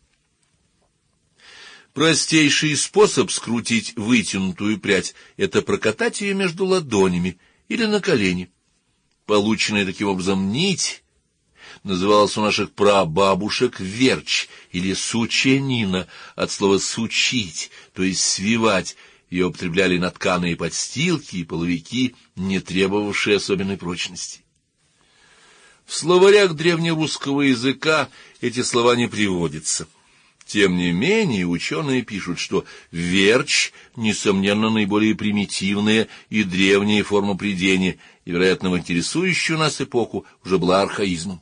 Простейший способ скрутить вытянутую прядь — это прокатать ее между ладонями или на колени. Полученная таким образом нить называлась у наших прабабушек верч или сученина, от слова «сучить», то есть свивать. Ее употребляли на тканые подстилки и половики, не требовавшие особенной прочности. В словарях древнерусского языка эти слова не приводятся. Тем не менее, ученые пишут, что верч, несомненно, наиболее примитивная и древняя форма прядения, и, вероятно, в интересующую нас эпоху уже была архаизмом.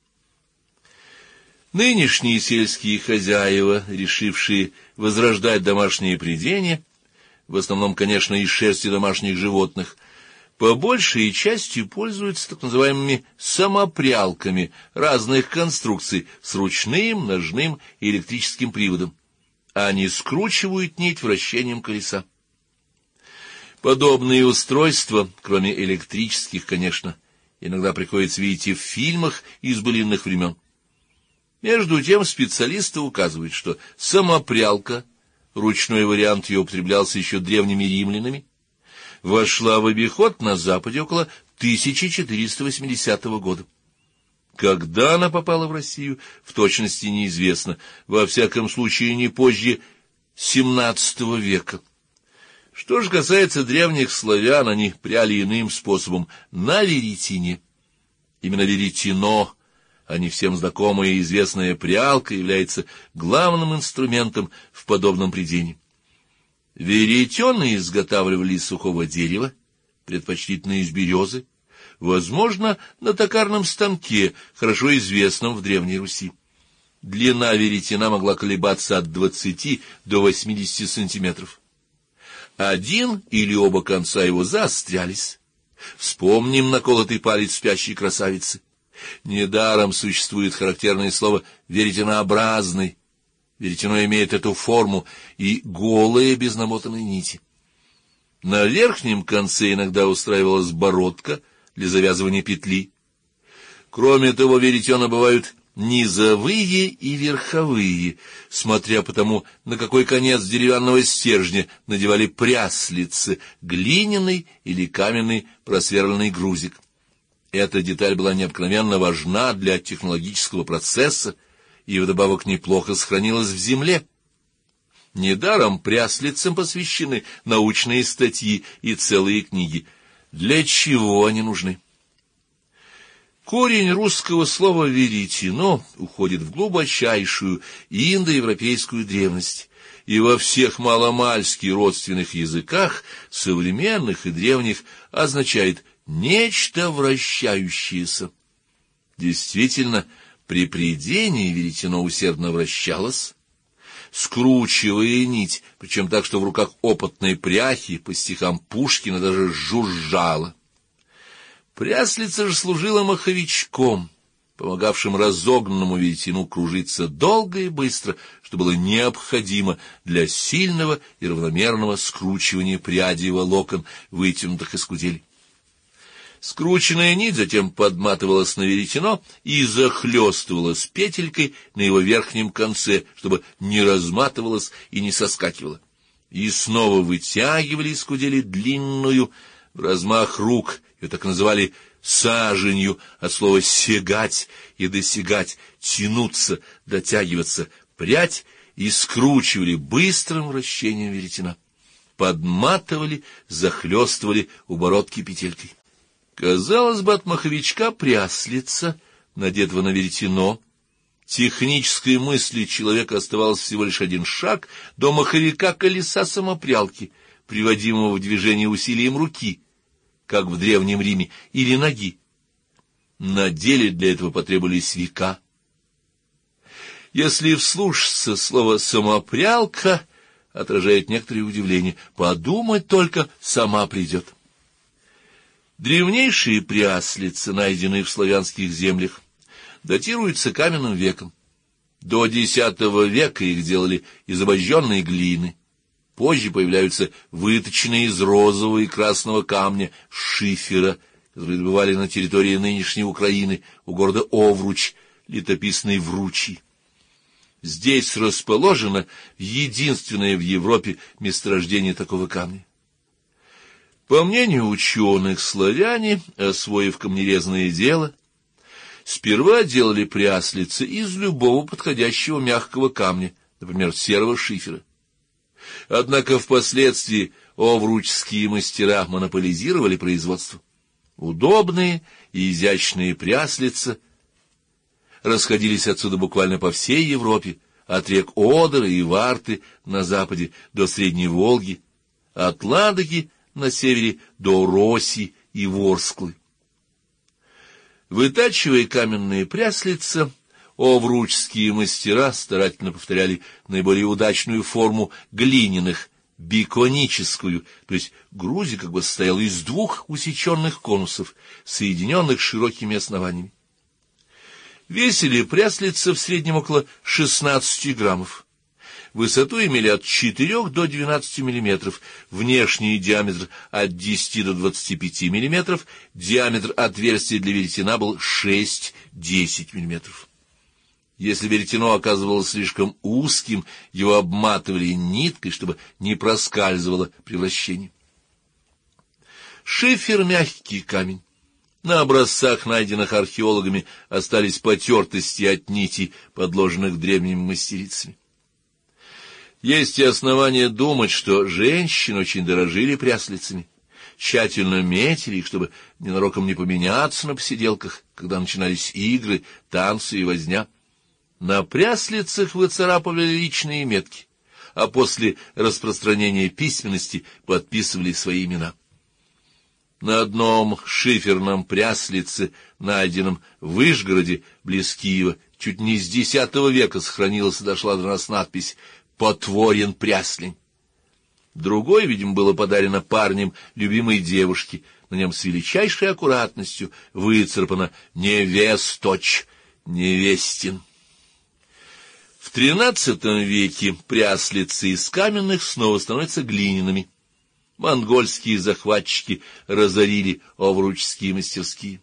Нынешние сельские хозяева, решившие возрождать домашнее прядение, в основном, конечно, из шерсти домашних животных, по большей части пользуются так называемыми самопрялками разных конструкций с ручным, ножным и электрическим приводом. Они скручивают нить вращением колеса. Подобные устройства, кроме электрических, конечно, иногда приходится видеть и в фильмах из былинных времен. Между тем специалисты указывают, что самопрялка, ручной вариант ее употреблялся еще древними римлянами, вошла в обиход на Западе около 1480 года. Когда она попала в Россию, в точности неизвестно, во всяком случае не позже XVII века. Что же касается древних славян, они пряли иным способом, на веретене. Именно веретено, а не всем знакомая и известная прялка, является главным инструментом в подобном прядении. Веретены изготавливали из сухого дерева, предпочтительно из березы, возможно, на токарном станке, хорошо известном в Древней Руси. Длина веретена могла колебаться от 20 до 80 сантиметров. Один или оба конца его заострялись. Вспомним наколотый палец спящей красавицы. Недаром существует характерное слово «веретенообразный». Веретено имеет эту форму и голые без намотанной нити. На верхнем конце иногда устраивалась бородка для завязывания петли. Кроме того, веретена бывают низовые и верховые, смотря по тому, на какой конец деревянного стержня надевали пряслицы, глиняный или каменный просверленный грузик. Эта деталь была необыкновенно важна для технологического процесса и вдобавок неплохо сохранилась в земле. Недаром пряслицам посвящены научные статьи и целые книги. Для чего они нужны? Корень русского слова «веретено» уходит в глубочайшую индоевропейскую древность, и во всех маломальски родственных языках, современных и древних, означает «нечто вращающееся». Действительно, при прядении веретено усердно вращалось, скручивая нить, причем так, что в руках опытной пряхи по стихам Пушкина даже жужжало. Пряслица же служила маховичком, помогавшим разогнанному веретену кружиться долго и быстро, что было необходимо для сильного и равномерного скручивания прядей волокон, вытянутых из кудель. Скрученная нить затем подматывалась на веретено и захлестывалась петелькой на его верхнем конце, чтобы не разматывалась и не соскакивала. И снова вытягивали из кудели длинную, в размах рук, ее так называли саженью, от слова «сегать» и «досягать», тянуться, дотягиваться, прядь, и скручивали быстрым вращением веретена. Подматывали, захлестывали у бородки петелькой. Казалось бы, от маховичка пряслица, надетого на веретено, технической мысли человека оставалось всего лишь один шаг до маховика колеса самопрялки, приводимого в движение усилием руки, как в Древнем Риме, или ноги. На деле для этого потребовались века. Если вслушаться, слово «самопрялка» отражает некоторое удивление. Подумать только, сама придет. Древнейшие пряслицы, найденные в славянских землях, датируются каменным веком. До X века их делали из обожженной глины. Позже появляются выточенные из розового и красного камня шифера, которые добывали на территории нынешней Украины, у города Овруч, летописный Вручий. Здесь расположено единственное в Европе месторождение такого камня. По мнению ученых, славяне, освоив камнерезное дело, сперва делали пряслицы из любого подходящего мягкого камня, например, серого шифера. Однако впоследствии овручские мастера монополизировали производство. Удобные и изящные пряслицы расходились отсюда буквально по всей Европе, от рек Одера и Варты на западе до Средней Волги, от Ладоги на севере до Роси и Ворсклы. Вытачивая каменные пряслицы, овручские мастера старательно повторяли наиболее удачную форму глиняных, биконическую, то есть грузик как бы состоял из двух усеченных конусов, соединенных широкими основаниями. Весили пряслицы в среднем около 16 граммов. Высоту имели от 4 до 12 мм, внешний диаметр от 10 до 25 мм, диаметр отверстия для веретена был 6-10 мм. Если веретено оказывалось слишком узким, его обматывали ниткой, чтобы не проскальзывало при вращении. Шифер — мягкий камень. На образцах, найденных археологами, остались потертости от нитей, подложенных древними мастерицами. Есть и основания думать, что женщины очень дорожили пряслицами, тщательно метили их, чтобы ненароком не поменяться на посиделках, когда начинались игры, танцы и возня. На пряслицах выцарапывали личные метки, а после распространения письменности подписывали свои имена. На одном шиферном пряслице, найденном в Вышгороде, близ Киева, чуть не с X века сохранилась и дошла до нас надпись «Потворен пряслень». Другой, видимо, было подарено парнем любимой девушке. На нем с величайшей аккуратностью выцарапано «Невесточ», «Невестин». В XIII веке пряслицы из каменных снова становятся глиняными. монгольские захватчики разорили овруческие мастерские.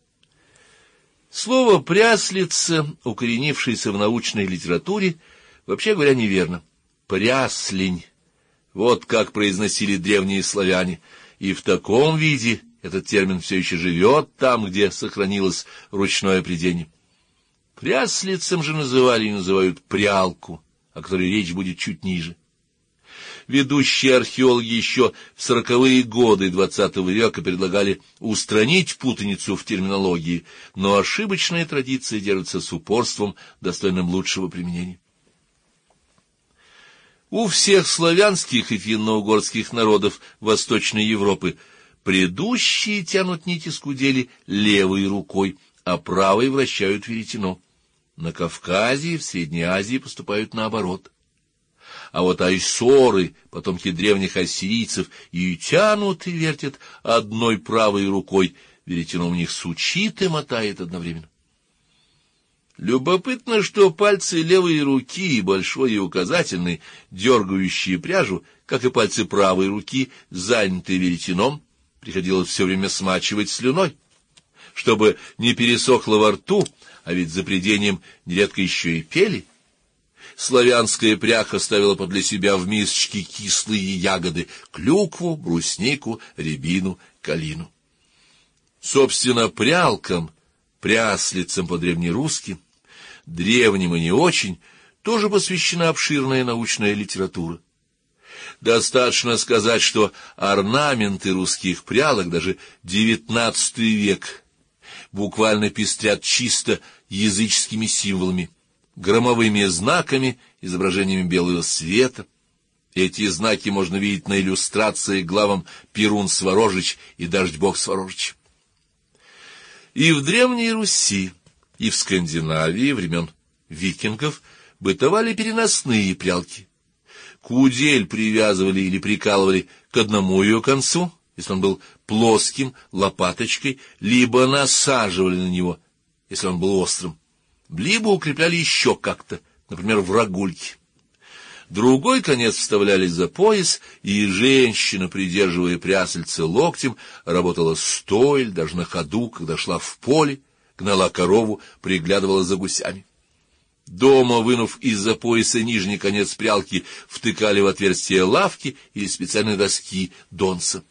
Слово «пряслица», укоренившееся в научной литературе, вообще говоря, неверно. «Пряслень» — вот как произносили древние славяне, и в таком виде этот термин все еще живет там, где сохранилось ручное прядение. Пряслицем же называли и называют прялку, о которой речь будет чуть ниже. Ведущие археологи еще в 40-е годы XX века предлагали устранить путаницу в терминологии, но ошибочная традиция держится с упорством, достойным лучшего применения. У всех славянских и финно-угорских народов Восточной Европы предыдущие тянут нити скудели левой рукой, а правой вращают веретено. На Кавказе и в Средней Азии поступают наоборот. А вот айсоры, потомки древних ассирийцев, и тянут, и вертят одной правой рукой, веретено у них сучит и мотает одновременно. Любопытно, что пальцы левой руки, большой и указательный, дергающие пряжу, как и пальцы правой руки, занятые веретеном, приходилось все время смачивать слюной, чтобы не пересохло во рту, а ведь за прядением нередко еще и пели. Славянская пряха ставила подле себя в мисочке кислые ягоды — клюкву, бруснику, рябину, калину. Собственно, прялкам, пряслицам по-древнерусски, древним и не очень, тоже посвящена обширная научная литература. Достаточно сказать, что орнаменты русских прялок даже XIX век буквально пестрят чисто языческими символами, громовыми знаками, изображениями белого света. Эти знаки можно видеть на иллюстрации к главам «Перун Сворожич» и «Дождь-бог Сворожич». И в Древней Руси, и в Скандинавии времен викингов бытовали переносные прялки. Кудель привязывали или прикалывали к одному ее концу, если он был плоским, лопаточкой, либо насаживали на него, если он был острым, либо укрепляли еще как-то, например, в рогульке. Другой конец вставляли за пояс, и женщина, придерживая прясельце локтем, работала стоя, даже на ходу, когда шла в поле, гнала корову, приглядывала за гусями. Дома, вынув из-за пояса нижний конец прялки, втыкали в отверстие лавки или специальной доски донца.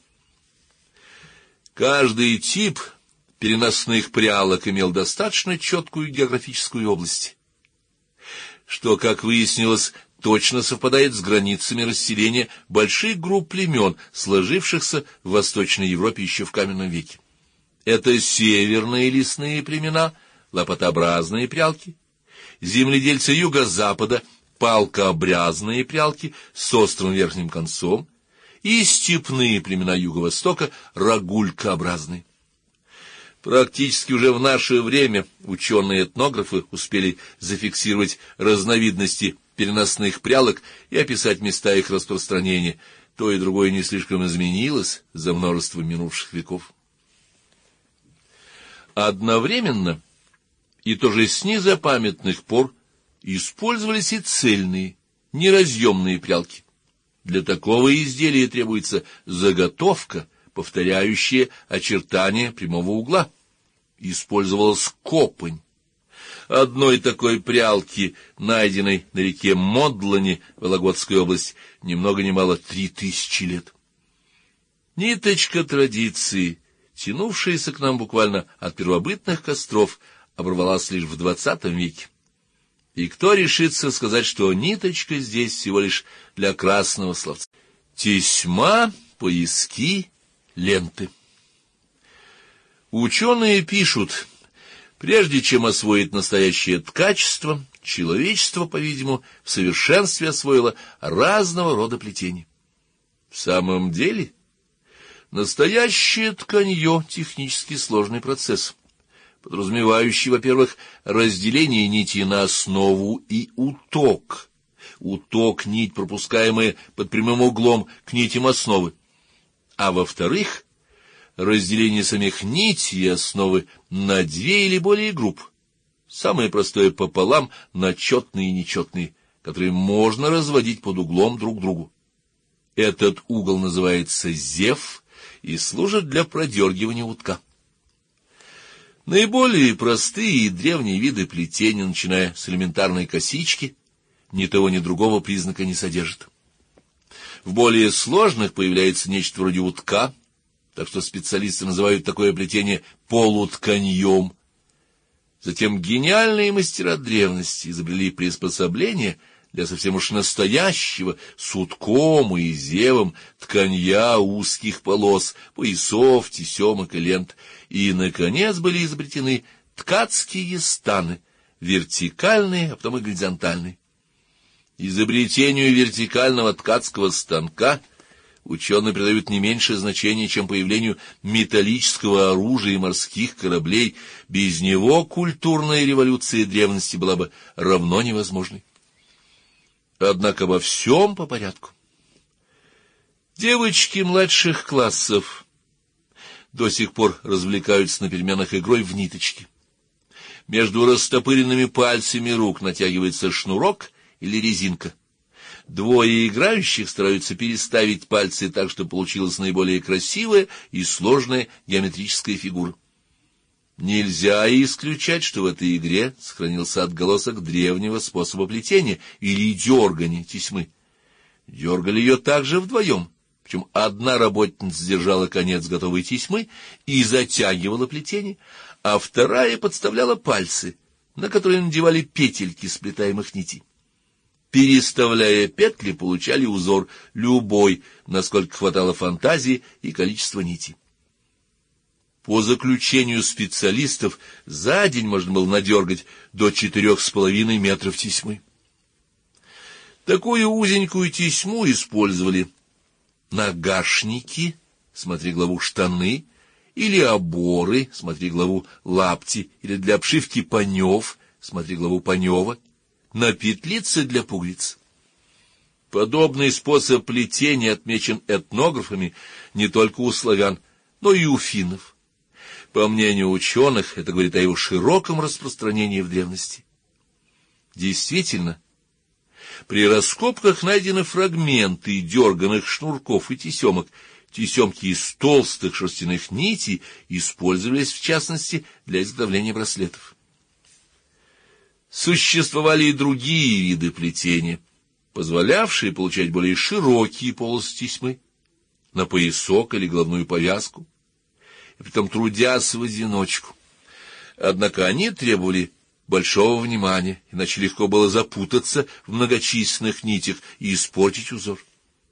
Каждый тип переносных прялок имел достаточно четкую географическую область, что, как выяснилось, точно совпадает с границами расселения больших групп племен, сложившихся в Восточной Европе еще в каменном веке. Это северные лесные племена, лопатообразные прялки, земледельцы юго-запада, палкообразные прялки с острым верхним концом, и степные племена юго-востока, рогулькообразные. Практически уже в наше время ученые-этнографы успели зафиксировать разновидности переносных прялок и описать места их распространения. То и другое не слишком изменилось за множество минувших веков. Одновременно, и тоже с незапамятных пор, использовались и цельные, неразъемные прялки. Для такого изделия требуется заготовка, повторяющая очертания прямого угла. Использовалась копоть. Одной такой прялки, найденной на реке Модлане, Вологодская область, ни много ни мало 3000 лет. Ниточка традиции, тянувшаяся к нам буквально от первобытных костров, оборвалась лишь в XX веке. И кто решится сказать, что ниточка здесь всего лишь для красного словца? Тесьма, пояски, ленты. Ученые пишут, прежде чем освоить настоящее ткачество, человечество, по-видимому, в совершенстве освоило разного рода плетения. В самом деле, настоящее тканье — технически сложный процесс, подразумевающий, во-первых, разделение нити на основу и уток. Уток — нить, пропускаемая под прямым углом к нитям основы. А во-вторых, разделение самих нитей и основы на 2 или более групп. Самое простое пополам на четные и нечетные, которые можно разводить под углом друг к другу. Этот угол называется зев и служит для продергивания утка. Наиболее простые и древние виды плетения, начиная с элементарной косички, ни того ни другого признака не содержат. В более сложных появляется нечто вроде утка, так что специалисты называют такое плетение полутканьем. Затем гениальные мастера древности изобрели приспособление для совсем уж настоящего, с утком и зевом, тканья узких полос, поясов, тесемок и лент. И, наконец, были изобретены ткацкие станы, вертикальные, а потом и горизонтальные. Изобретению вертикального ткацкого станка ученые придают не меньшее значение, чем появлению металлического оружия и морских кораблей. Без него культурная революция древности была бы равно невозможной. Однако во всем по порядку. Девочки младших классов до сих пор развлекаются на переменах игрой в ниточки. Между растопыренными пальцами рук натягивается шнурок или резинка. Двое играющих стараются переставить пальцы так, чтобы получилась наиболее красивая и сложная геометрическая фигура. Нельзя исключать, что в этой игре сохранился отголосок древнего способа плетения или дергания тесьмы. Дергали ее также вдвоем, причем одна работница держала конец готовой тесьмы и затягивала плетение, а вторая подставляла пальцы, на которые надевали петельки сплетаемых нитей. Переставляя петли, получали узор любой, насколько хватало фантазии и количества нитей. По заключению специалистов, за день можно было надергать до 4,5 метров тесьмы. Такую узенькую тесьму использовали нагашники, смотри главу штаны, или оборы, смотри главу лапти, или для обшивки панев, смотри главу панева, на петлице для пуговиц. Подобный способ плетения отмечен этнографами не только у славян, но и у финнов. По мнению ученых, это говорит о его широком распространении в древности. Действительно, при раскопках найдены фрагменты дерганых шнурков и тесемок. Тесемки из толстых шерстяных нитей использовались, в частности, для изготовления браслетов. Существовали и другие виды плетения, позволявшие получать более широкие полосы тесьмы на поясок или головную повязку, и притом трудясь в одиночку. Однако они требовали большого внимания, иначе легко было запутаться в многочисленных нитях и испортить узор.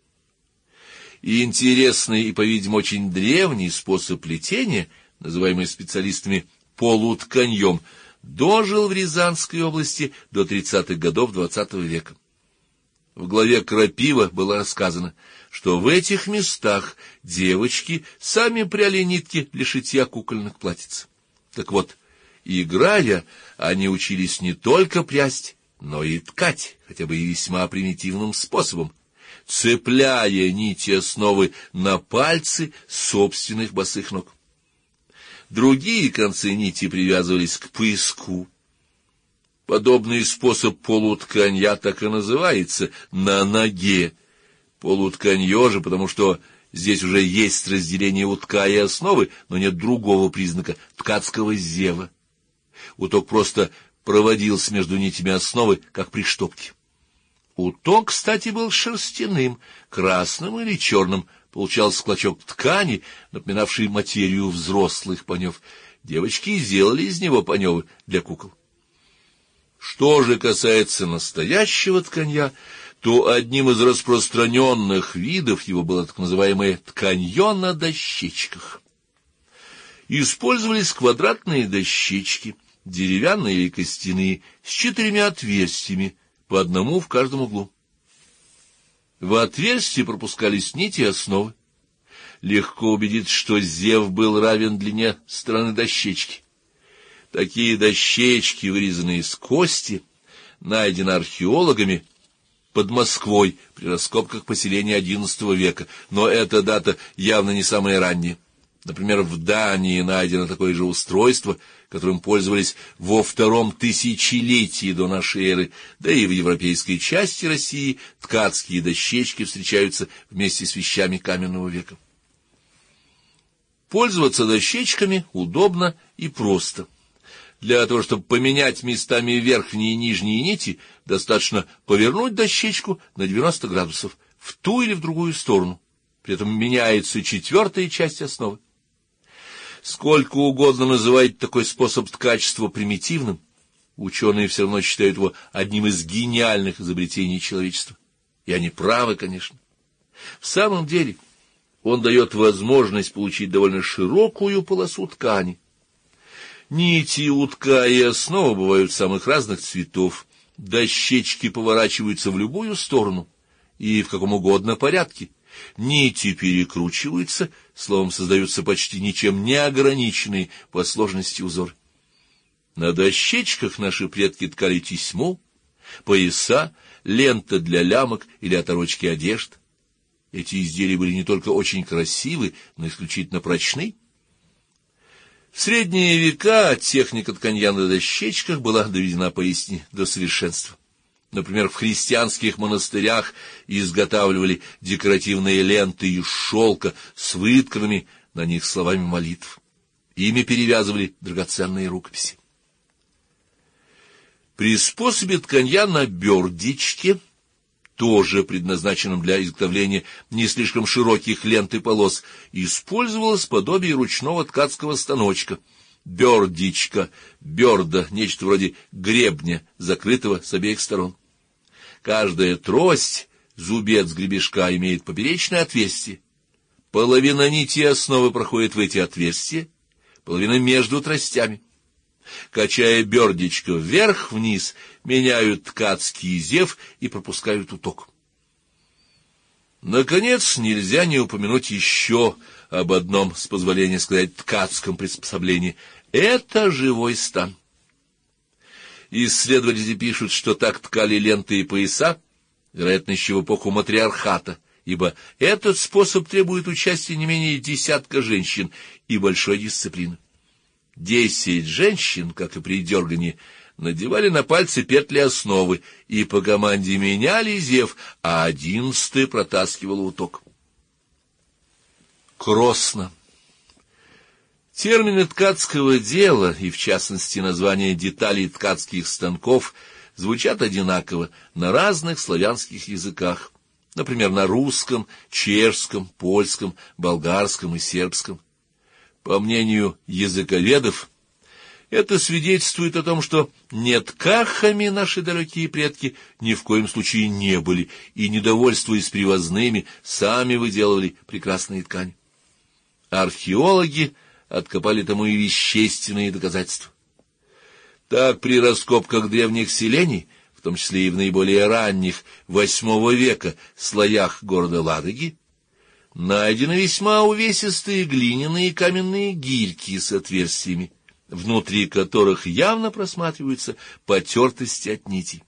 И интересный и, по-видимому, очень древний способ плетения, называемый специалистами полутканьем, дожил в Рязанской области до 30-х годов XX века. В главе «Крапива» было рассказано, что в этих местах девочки сами пряли нитки для шитья кукольных платьиц. Так вот, играя, они учились не только прясть, но и ткать, хотя бы и весьма примитивным способом, цепляя нити основы на пальцы собственных босых ног. Другие концы нити привязывались к пояску. Подобный способ полутканья так и называется «на ноге». Полутканье же, потому что здесь уже есть разделение утка и основы, но нет другого признака — ткацкого зева. Уток просто проводился между нитями основы, как при штопке. Уток, кстати, был шерстяным, красным или черным. Получался клочок ткани, напоминавший материю взрослых панев. Девочки сделали из него паневы для кукол. Что же касается настоящего тканья, то одним из распространенных видов его было так называемое тканье на дощечках. Использовались квадратные дощечки, деревянные или костяные, с 4 отверстиями, по одному в каждом углу. В отверстие пропускались нити основы. Легко убедиться, что зев был равен длине стороны дощечки. Такие дощечки, вырезанные из кости, найдены археологами под Москвой при раскопках поселения XI века, но эта дата явно не самая ранняя. Например, в Дании найдено такое же устройство, которым пользовались во втором тысячелетии до нашей эры, да и в европейской части России ткацкие дощечки встречаются вместе с вещами каменного века. Пользоваться дощечками удобно и просто. Для того, чтобы поменять местами верхние и нижние нити, достаточно повернуть дощечку на 90 градусов в ту или в другую сторону. При этом меняется четвертая часть основы. Сколько угодно называть такой способ ткачества примитивным, ученые все равно считают его одним из гениальных изобретений человечества. И они правы, конечно. В самом деле, он дает возможность получить довольно широкую полосу ткани. Нити, утка и основа бывают самых разных цветов, дощечки поворачиваются в любую сторону и в каком угодно порядке. Нити перекручиваются, словом, создаются почти ничем не ограниченные по сложности узоры. На дощечках наши предки ткали тесьму, пояса, лента для лямок или оторочки одежд. Эти изделия были не только очень красивы, но исключительно прочны. В средние века техника тканья на дощечках была доведена поистине до совершенства. Например, в христианских монастырях изготавливали декоративные ленты из шелка с вытканными на них словами молитв. Ими перевязывали драгоценные рукописи. При способе тканья на бердичке, тоже предназначенном для изготовления не слишком широких лент и полос, использовалось подобие ручного ткацкого станочка. Бердичка, берда, нечто вроде гребня, закрытого с обеих сторон. Каждая трость, зубец гребешка, имеет поперечное отверстие. Половина нити основы проходит в эти отверстия, половина между тростями. Качая бердичко вверх-вниз, меняют ткацкий зев и пропускают уток. Наконец, нельзя не упомянуть еще об одном, с позволения сказать, ткацком приспособлении. Это живой стан. Исследователи пишут, что так ткали ленты и пояса, вероятно, еще в эпоху матриархата, ибо этот способ требует участия не менее десятка женщин и большой дисциплины. 10 женщин, как и при дергании, надевали на пальцы петли основы и по команде меняли зев, а 11-я протаскивала уток. Кросно. Термины ткацкого дела, и в частности названия деталей ткацких станков, звучат одинаково на разных славянских языках, например, на русском, чешском, польском, болгарском и сербском. По мнению языковедов, это свидетельствует о том, что неткахами наши далекие предки ни в коем случае не были, и, недовольствуясь привозными, сами выделывали прекрасные ткани. Археологи откопали тому и вещественные доказательства. Так, при раскопках древних селений, в том числе и в наиболее ранних, VIII века, слоях города Ладоги, найдены весьма увесистые глиняные каменные гирьки с отверстиями, внутри которых явно просматриваются потертости от нитей.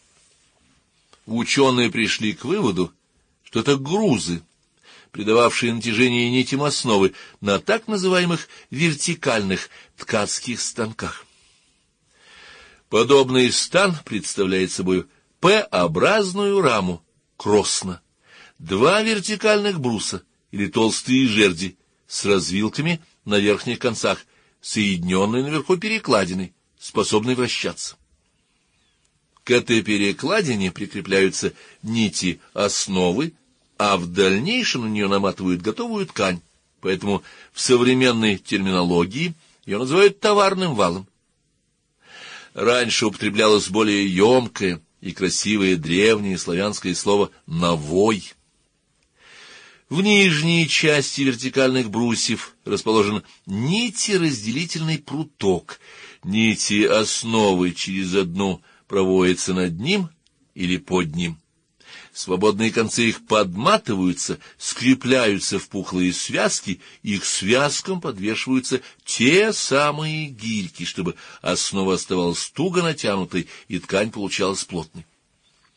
Ученые пришли к выводу, что это грузы, придававшие натяжение нитям основы на так называемых вертикальных ткацких станках. Подобный стан представляет собой П-образную раму, кросно, 2 вертикальных бруса или толстые жерди с развилками на верхних концах, соединенные наверху перекладиной, способной вращаться. К этой перекладине прикрепляются нити основы, а в дальнейшем на нее наматывают готовую ткань, поэтому в современной терминологии ее называют товарным валом. Раньше употреблялось более емкое и красивое древнее славянское слово «навой». В нижней части вертикальных брусьев расположен нити-разделительный пруток. Нити основы через одну проводятся над ним или под ним. Свободные концы их подматываются, скрепляются в пухлые связки, и к связкам подвешиваются те самые гирьки, чтобы основа оставалась туго натянутой и ткань получалась плотной.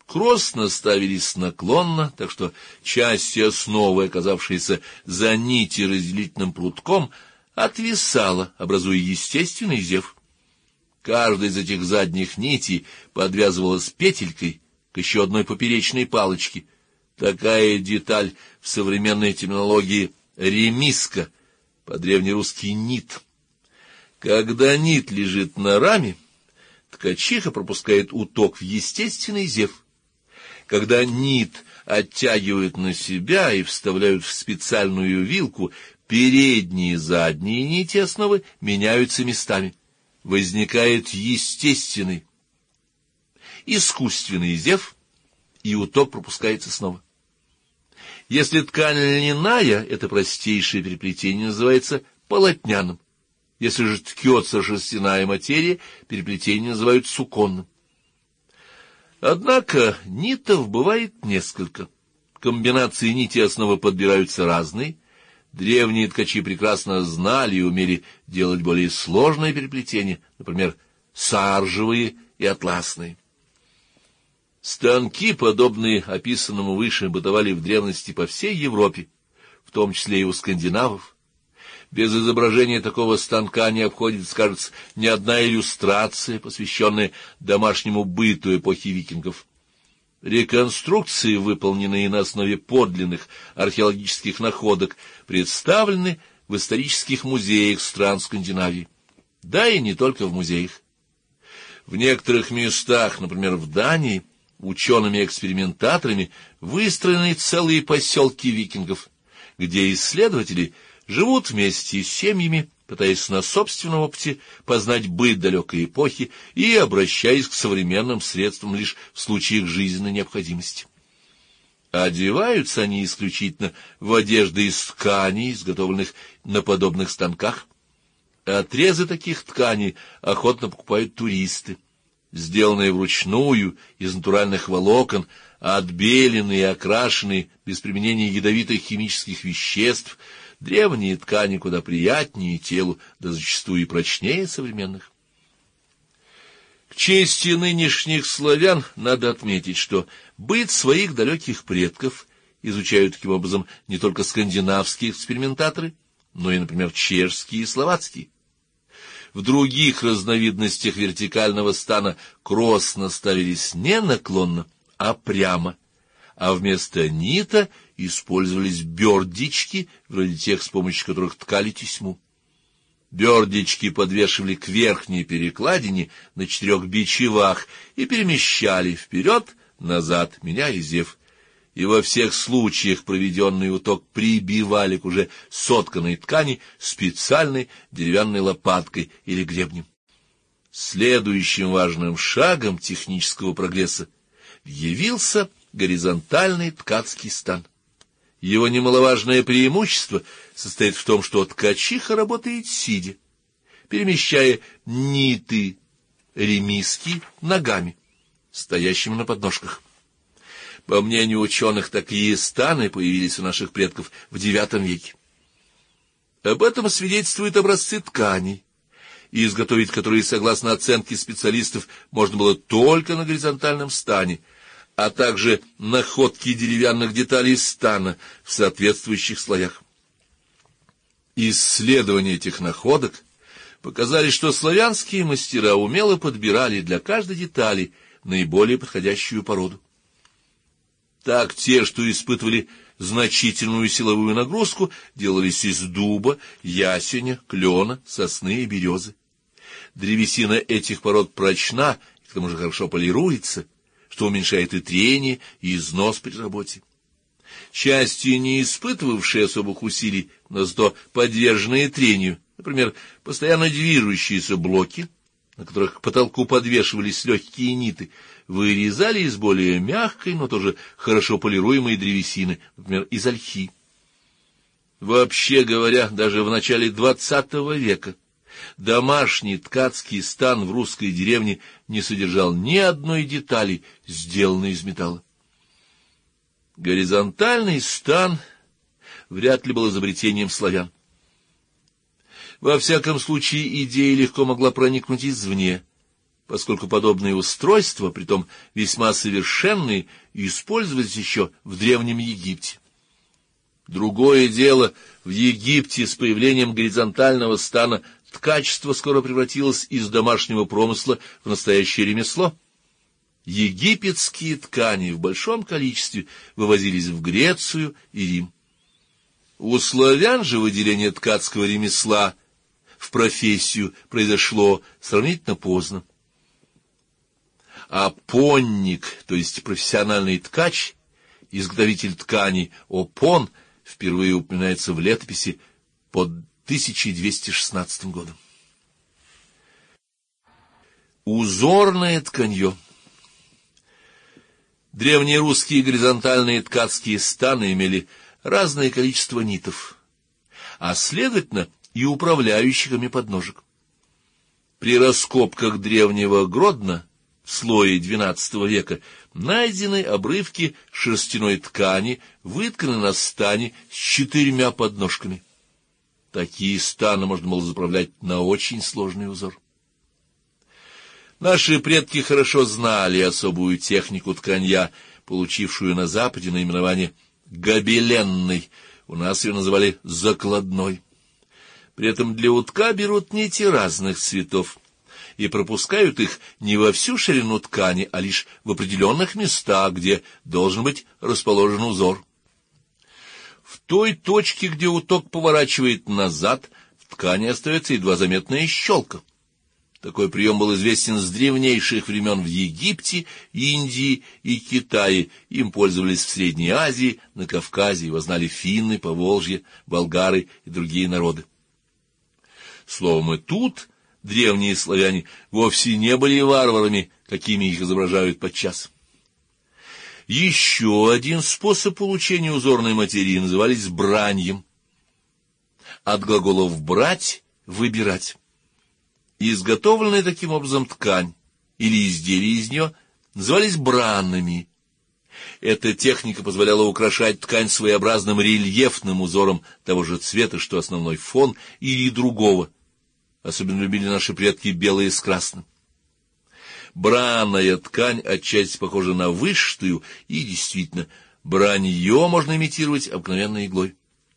Кросно ставились наклонно, так что часть основы, оказавшаяся за нити разделительным прутком, отвисала, образуя естественный зев. Каждая из этих задних нитей подвязывалась петелькой к еще одной поперечной палочке. Такая деталь в современной терминологии ремиска, по-древнерусски нит. Когда нить лежит на раме, ткачиха пропускает уток в естественный зев. Когда нить оттягивают на себя и вставляют в специальную вилку, передние и задние нити основы меняются местами. Возникает естественный, искусственный зев, и уток пропускается снова. Если ткань льняная, это простейшее переплетение называется полотняным. Если же ткется шерстяная материя, переплетение называют суконным. Однако нитов бывает несколько. Комбинации нити основы подбираются разные. Древние ткачи прекрасно знали и умели делать более сложные переплетения, например, саржевые и атласные. Станки, подобные описанному выше, бытовали в древности по всей Европе, в том числе и у скандинавов. Без изображения такого станка не обходится, кажется, ни одна иллюстрация, посвященная домашнему быту эпохи викингов. Реконструкции, выполненные на основе подлинных археологических находок, представлены в исторических музеях стран Скандинавии. Да и не только в музеях. В некоторых местах, например, в Дании, учеными-экспериментаторами выстроены целые поселки викингов, где исследователи живут вместе с семьями, пытаясь на собственном опыте познать быт далекой эпохи и обращаясь к современным средствам лишь в случаях жизненной необходимости. Одеваются они исключительно в одежды из тканей, изготовленных на подобных станках. Отрезы таких тканей охотно покупают туристы. Сделанные вручную, из натуральных волокон, отбеленные и окрашенные без применения ядовитых химических веществ, древние ткани куда приятнее телу, да зачастую и прочнее современных. К чести нынешних славян надо отметить, что быт своих далеких предков изучают таким образом не только скандинавские экспериментаторы, но и, например, чешские и словацкие. В других разновидностях вертикального стана кросно ставились не наклонно, а прямо, а вместо нита использовались бердички, вроде тех, с помощью которых ткали тесьму. Бердички подвешивали к верхней перекладине на 4 бичевах и перемещали вперед-назад, меняя зев. И во всех случаях проведенный уток прибивали к уже сотканной ткани специальной деревянной лопаткой или гребнем. Следующим важным шагом технического прогресса явился горизонтальный ткацкий стан. Его немаловажное преимущество состоит в том, что ткачиха работает сидя, перемещая ниты ремиски ногами, стоящими на подножках. По мнению ученых, такие станы появились у наших предков в IX веке. Об этом свидетельствуют образцы тканей, изготовить которые, согласно оценке специалистов, можно было только на горизонтальном стане, а также находки деревянных деталей стана в соответствующих слоях. Исследования этих находок показали, что славянские мастера умело подбирали для каждой детали наиболее подходящую породу. Так те, что испытывали значительную силовую нагрузку, делались из дуба, ясеня, клена, сосны и березы. Древесина этих пород прочна и к тому же хорошо полируется, что уменьшает и трение, и износ при работе. Части, не испытывавшие особых усилий, но зато подверженные трению, например, постоянно движущиеся блоки, на которых к потолку подвешивались легкие ниты, вырезали из более мягкой, но тоже хорошо полируемой древесины, например, из ольхи. Вообще говоря, даже в начале XX века домашний ткацкий стан в русской деревне не содержал ни одной детали, сделанной из металла. Горизонтальный стан вряд ли был изобретением славян. Во всяком случае, идея легко могла проникнуть извне. поскольку подобные устройства, притом весьма совершенные, использовались еще в Древнем Египте. Другое дело, в Египте с появлением горизонтального стана ткачество скоро превратилось из домашнего промысла в настоящее ремесло. Египетские ткани в большом количестве вывозились в Грецию и Рим. У славян же выделение ткацкого ремесла в профессию произошло сравнительно поздно. А понник, то есть профессиональный ткач, изготовитель тканей опон, впервые упоминается в летописи под 1216 годом. Узорное тканье. Древние русские горизонтальные ткацкие станы имели разное количество нитов, а, следовательно, и управляющих ими подножек. При раскопках древнего Гродно в слое XII века найдены обрывки шерстяной ткани, вытканы на стане с 4 подножками. Такие станы можно было заправлять на очень сложный узор. Наши предки хорошо знали особую технику тканья, получившую на Западе наименование гобеленной, у нас ее называли закладной. При этом для утка берут нити разных цветов и пропускают их не во всю ширину ткани, а лишь в определенных местах, где должен быть расположен узор. В той точке, где уток поворачивает назад, в ткани остается едва заметная щелка. Такой прием был известен с древнейших времен в Египте, Индии и Китае. Им пользовались в Средней Азии, на Кавказе, его знали финны, поволжье, болгары и другие народы. Словом, и тут древние славяне вовсе не были варварами, какими их изображают подчас. Еще один способ получения узорной материи назывались браньем. От глаголов «брать» — «выбирать». Изготовленная таким образом ткань или изделия из нее назывались бранными. Эта техника позволяла украшать ткань своеобразным рельефным узором того же цвета, что основной фон, или другого. Особенно любили наши предки белые с красным. Бранная ткань отчасти похожа на вышитую, и действительно, бранье можно имитировать обыкновенной иглой.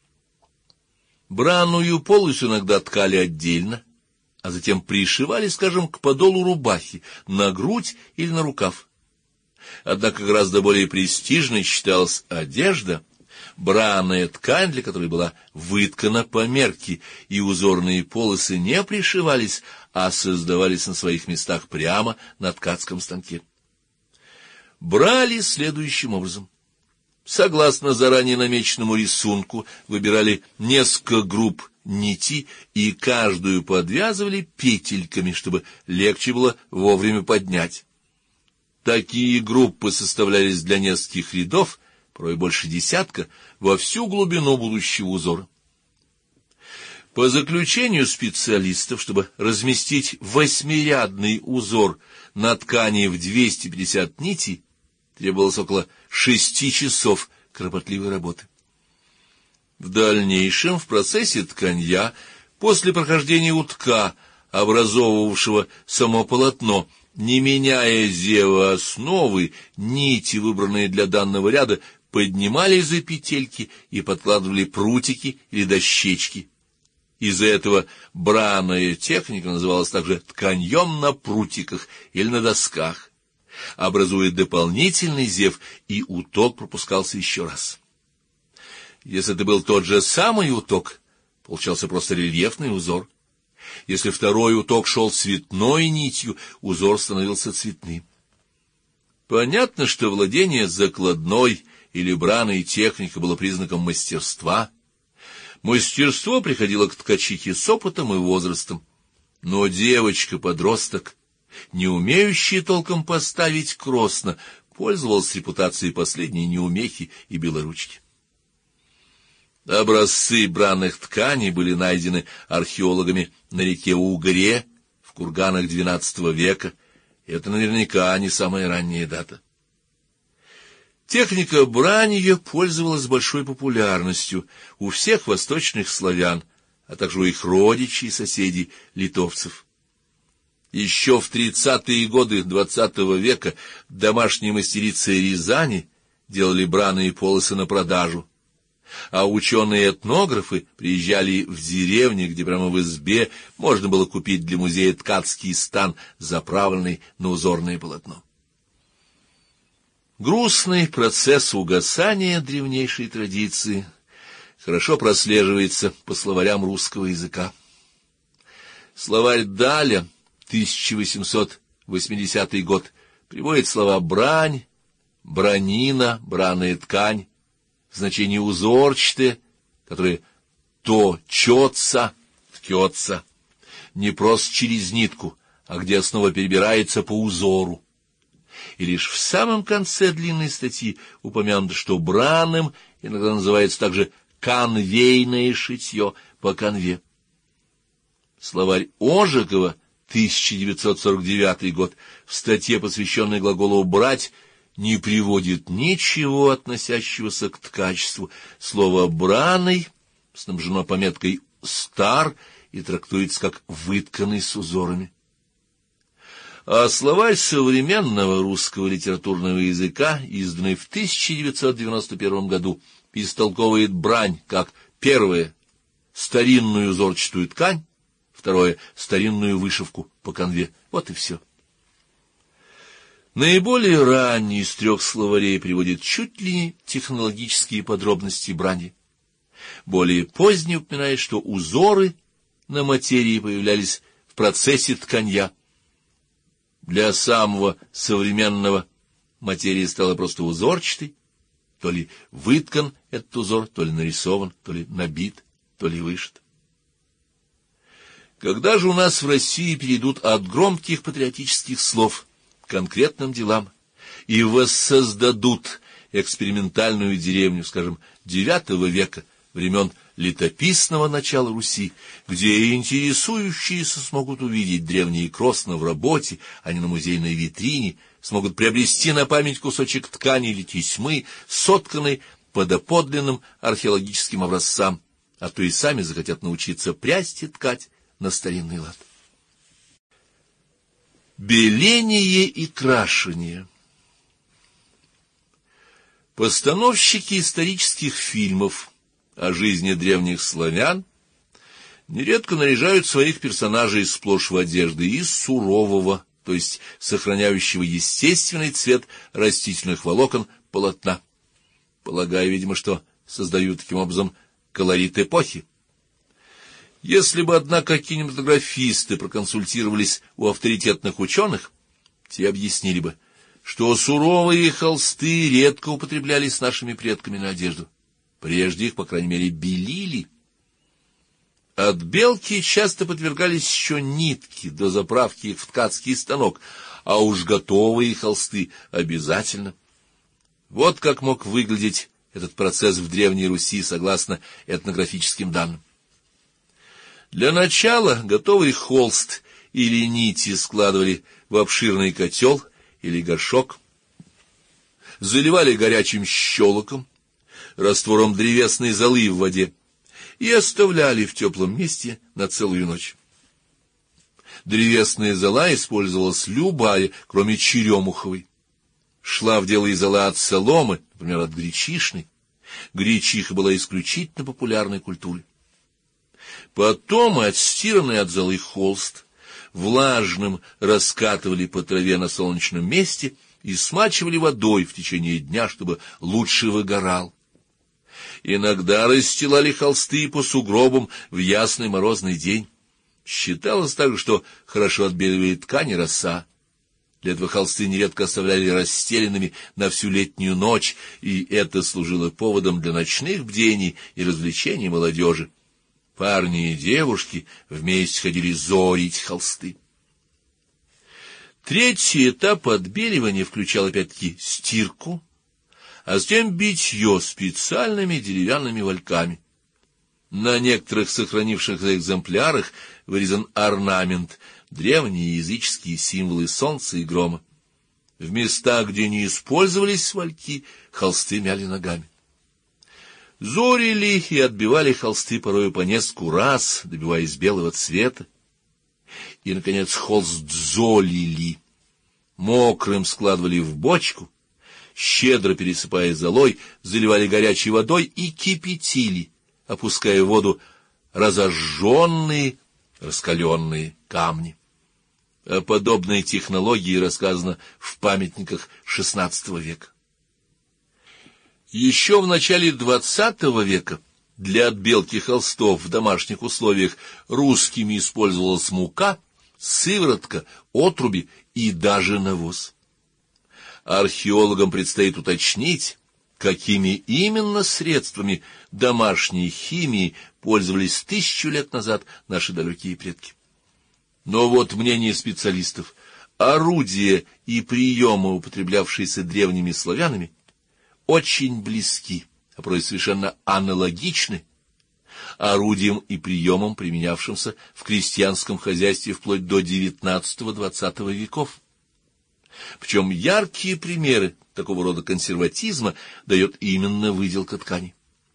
Бранную полость иногда ткали отдельно, а затем пришивали, скажем, к подолу рубахи, на грудь или на рукав. Однако гораздо более престижной считалась одежда, бранная ткань, для которой была выткана по мерке, и узорные полосы не пришивались, а создавались на своих местах прямо на ткацком станке. Брали следующим образом. Согласно заранее намеченному рисунку, выбирали несколько групп нити и каждую подвязывали петельками, чтобы легче было вовремя поднять. Такие группы составлялись для нескольких рядов, порой больше десятка, во всю глубину будущего узора. По заключению специалистов, чтобы разместить 8-рядный узор на ткани в 250 нитей, требовалось около 6 часов кропотливой работы. В дальнейшем, в процессе тканья, после прохождения утка, образовывавшего само полотно, не меняя зева основы, нити, выбранные для данного ряда, поднимали за петельки и подкладывали прутики или дощечки. Из-за этого бранная техника называлась также тканьем на прутиках или на досках. Образуя дополнительный зев, и уток пропускался еще раз. Если это был тот же самый уток, получался просто рельефный узор. Если второй уток шел цветной нитью, узор становился цветным. Понятно, что владение закладной или браной техникой было признаком мастерства. Мастерство приходило к ткачихе с опытом и возрастом. Но девочка-подросток, не умеющая толком поставить кросно, пользовалась репутацией последней неумехи и белоручки. Образцы бранных тканей были найдены археологами на реке Угре в курганах XII века. Это наверняка не самая ранняя дата. Техника бранья пользовалась большой популярностью у всех восточных славян, а также у их родичей и соседей литовцев. Еще в 30-е годы XX века домашние мастерицы Рязани делали браные полосы на продажу, а ученые-этнографы приезжали в деревни, где прямо в избе можно было купить для музея ткацкий стан, заправленный на узорное полотно. Грустный процесс угасания древнейшей традиции хорошо прослеживается по словарям русского языка. Словарь Даля, 1880 год, приводит слова «брань», «бранина», «браная ткань», в значении «узорчатые», которые точатся, ткется, не просто через нитку, а где основа перебирается по узору. И лишь в самом конце длинной статьи упомянуто, что браным иногда называется также конвейное шитье по канве. Словарь Ожегова, 1949 год, в статье, посвященной глаголу «брать», не приводит ничего, относящегося к ткачеству. Слово «браный» снабжено пометкой «стар» и трактуется как «вытканный с узорами». А словарь современного русского литературного языка, изданный в 1991 году, истолковывает брань как: первое — старинную узорчатую ткань, второе — старинную вышивку по канве. Вот и все. Наиболее ранний из трех словарей приводит чуть ли не технологические подробности брани. Более поздний упоминает, что узоры на материи появлялись в процессе тканья. Для самого современного материя стала просто узорчатой, то ли выткан этот узор, то ли нарисован, то ли набит, то ли вышит. Когда же у нас в России перейдут от громких патриотических слов к конкретным делам и воссоздадут экспериментальную деревню, скажем, IX века, времен летописного начала Руси, где интересующиеся смогут увидеть древний Кросно в работе, а не на музейной витрине, смогут приобрести на память кусочек ткани или тесьмы, сотканный по доподлинным археологическим образцам, а то и сами захотят научиться прясть и ткать на старинный лад. Беление и крашение. Постановщики исторических фильмов о жизни древних славян нередко наряжают своих персонажей сплошь в одежды из сурового, то есть сохраняющего естественный цвет растительных волокон, полотна, полагая, видимо, что создают таким образом колорит эпохи. Если бы, однако, кинематографисты проконсультировались у авторитетных ученых, те объяснили бы, что суровые холсты редко употреблялись нашими предками на одежду. Прежде их, по крайней мере, белили. От белки часто подвергались еще нитки до заправки их в ткацкий станок, а уж готовые холсты обязательно. Вот как мог выглядеть этот процесс в Древней Руси согласно этнографическим данным. Для начала готовый холст или нити складывали в обширный котел или горшок, заливали горячим щелоком, раствором древесной золы в воде и оставляли в теплом месте на целую ночь. Древесная зола использовалась любая, кроме черемуховой. Шла в дело и зола от соломы, например, от гречишной. Гречиха была исключительно популярной культурой. Потом отстиранный от золы холст влажным раскатывали по траве на солнечном месте и смачивали водой в течение дня, чтобы лучше выгорал. Иногда расстилали холсты по сугробам в ясный морозный день. Считалось также, что хорошо отбеливает ткань и роса. Для этого холсты нередко оставляли расстеленными на всю летнюю ночь, и это служило поводом для ночных бдений и развлечений молодежи. Парни и девушки вместе ходили зорить холсты. Третий этап отбеливания включал опять-таки стирку, а затем битье специальными деревянными вальками. На некоторых сохранившихся экземплярах вырезан орнамент, древние языческие символы солнца и грома. В местах, где не использовались вальки, холсты мяли ногами. Зорили и отбивали холсты порою по нескольку раз, добиваясь белого цвета. и, наконец, холст золили. Мокрым складывали в бочку, щедро пересыпая золой, заливали горячей водой и кипятили, опуская в воду разожженные, раскаленные камни. О подобной технологии рассказано в памятниках XVI века. Еще в начале XX века для отбелки холстов в домашних условиях русскими использовалась мука, сыворотка, отруби и даже навоз. Археологам предстоит уточнить, какими именно средствами домашней химии пользовались 1000 лет назад наши далекие предки. Но вот мнение специалистов: орудия и приемы, употреблявшиеся древними славянами, очень близки, а порой совершенно аналогичны орудиям и приемам, применявшимся в крестьянском хозяйстве вплоть до XIX-XX веков. Причем яркие примеры такого рода консерватизма дает именно выделка ткани.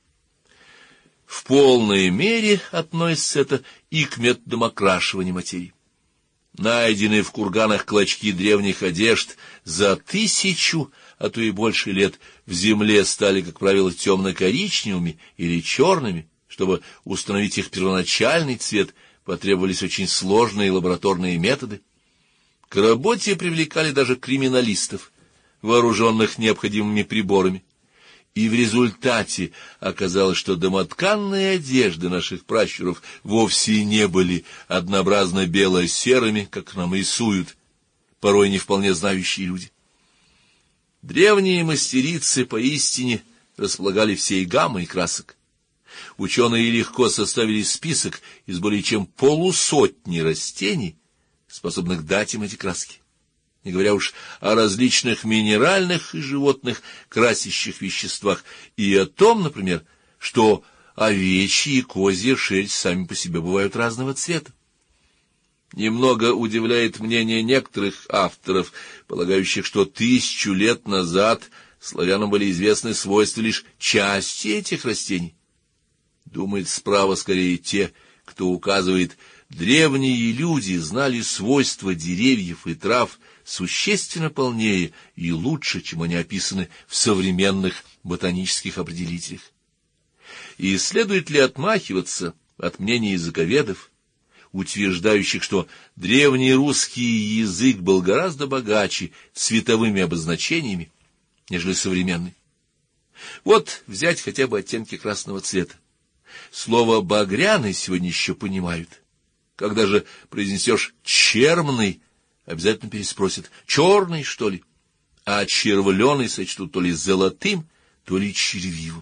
В полной мере относится это и к методам окрашивания материи. Найденные в курганах клочки древних одежд за 1000, а то и больше лет в земле стали, как правило, темно-коричневыми или черными. Чтобы установить их первоначальный цвет, потребовались очень сложные лабораторные методы. К работе привлекали даже криминалистов, вооруженных необходимыми приборами. И в результате оказалось, что домотканные одежды наших пращуров вовсе не были однообразно бело-серыми, как нам рисуют порой не вполне знающие люди. Древние мастерицы поистине располагали всей гаммой красок. Ученые легко составили список из более чем 50 растений, способных дать им эти краски, не говоря уж о различных минеральных и животных красящих веществах, и о том, например, что овечья и козья шерсть сами по себе бывают разного цвета. Немного удивляет мнение некоторых авторов, полагающих, что 1000 лет назад славянам были известны свойства лишь части этих растений. Думает справа скорее те, кто указывает: древние люди знали свойства деревьев и трав существенно полнее и лучше, чем они описаны в современных ботанических определителях. И следует ли отмахиваться от мнений языковедов, утверждающих, что древний русский язык был гораздо богаче цветовыми обозначениями, нежели современный? Вот взять хотя бы оттенки красного цвета. Слово «багряный» сегодня еще понимают. Когда же произнесешь «чермный», обязательно переспросят: черный, что ли? А червленый сочтут то ли золотым, то ли червивым.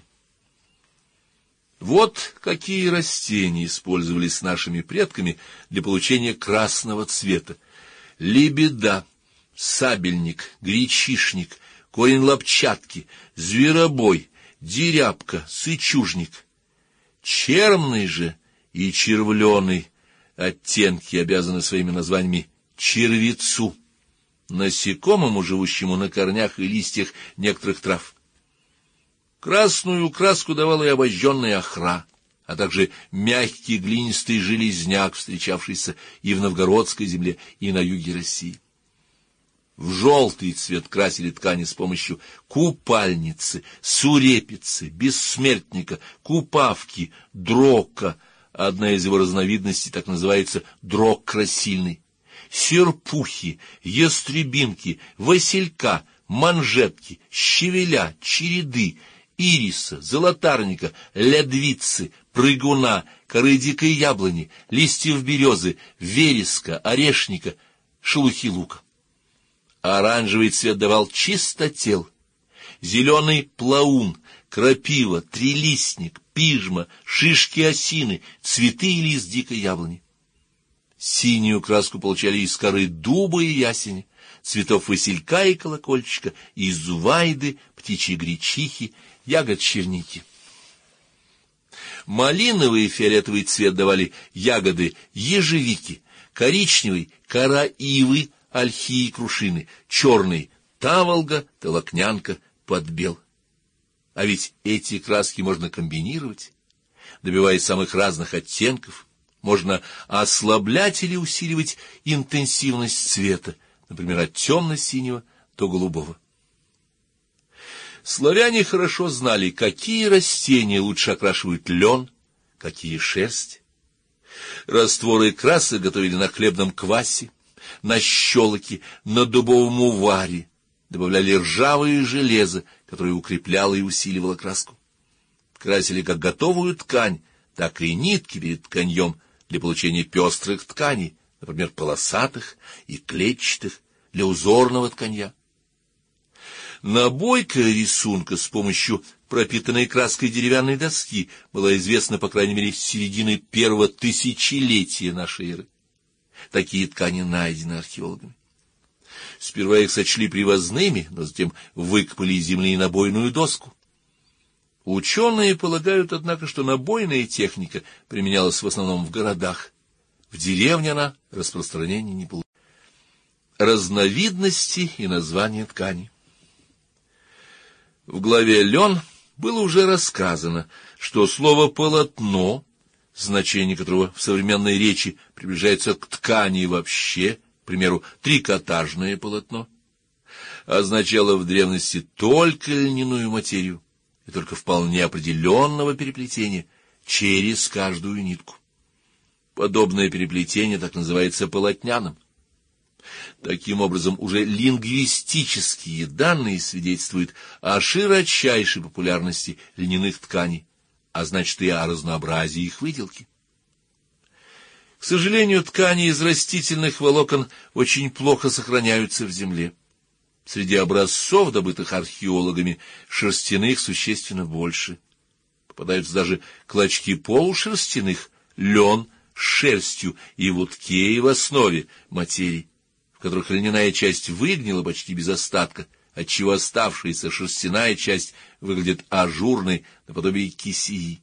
Вот какие растения использовались нашими предками для получения красного цвета: лебеда, сабельник, гречишник, корень лопчатки, зверобой, дерябка, сычужник. Чермный же и червленый оттенки обязаны своими названиями червецу, насекомому, живущему на корнях и листьях некоторых трав. Красную краску давала и обожженная охра, а также мягкий глинистый железняк, встречавшийся и в новгородской земле, и на юге России. В желтый цвет красили ткани с помощью купальницы, сурепицы, бессмертника, купавки, дрока. Одна из его разновидностей так называется дрок красильный. Серпухи, ястребинки, василька, манжетки, щавеля, череды, ириса, золотарника, лядвицы, прыгуна, коры дикой яблони, листьев березы, вереска, орешника, шелухи лука. Оранжевый цвет давал чистотел, зеленый плаун, крапива, трилистник, пижма, шишки осины, цветы и лист дикой яблони. Синюю краску получали из коры дуба и ясеня, цветов василька и колокольчика, из вайды, птичьей гречихи, ягод черники. Малиновый и фиолетовый цвет давали ягоды ежевики, коричневый — кора ивы, ольхи и крушины, черный — таволга, толокнянка, подбел. А ведь эти краски можно комбинировать, добиваясь самых разных оттенков, можно ослаблять или усиливать интенсивность цвета, например, от темно-синего до голубого. Славяне хорошо знали, какие растения лучше окрашивают лен, какие шерсть. Растворы красок готовили на хлебном квасе, на щелоке, на дубовом уваре, добавляли ржавое железо, которое укрепляло и усиливало краску. Красили как готовую ткань, так и нитки перед тканьем для получения пестрых тканей, например, полосатых и клетчатых, для узорного тканья. Набойка рисунка с помощью пропитанной краской деревянной доски была известна, по крайней мере, с середины первого тысячелетия нашей эры. Такие ткани найдены археологами. Сперва их сочли привозными, но затем выкопали из земли набойную доску. Ученые полагают, однако, что набойная техника применялась в основном в городах. В деревне она распространения не получила. Разновидности и названия тканей. В главе «Лен» было уже рассказано, что слово «полотно», значение которого в современной речи приближается к ткани вообще, к примеру, трикотажное полотно, означало в древности только льняную материю и только вполне определенного переплетения через каждую нитку. Подобное переплетение так называется полотняным. Таким образом, уже лингвистические данные свидетельствуют о широчайшей популярности льняных тканей, а значит и о разнообразии их выделки. К сожалению, ткани из растительных волокон очень плохо сохраняются в земле. Среди образцов, добытых археологами, шерстяных существенно больше. Попадаются даже клочки полушерстяных, лен с шерстью и в утке, и в основе материи, в которых льняная часть выгнила почти без остатка, отчего оставшаяся шерстяная часть выглядит ажурной, наподобие кисии.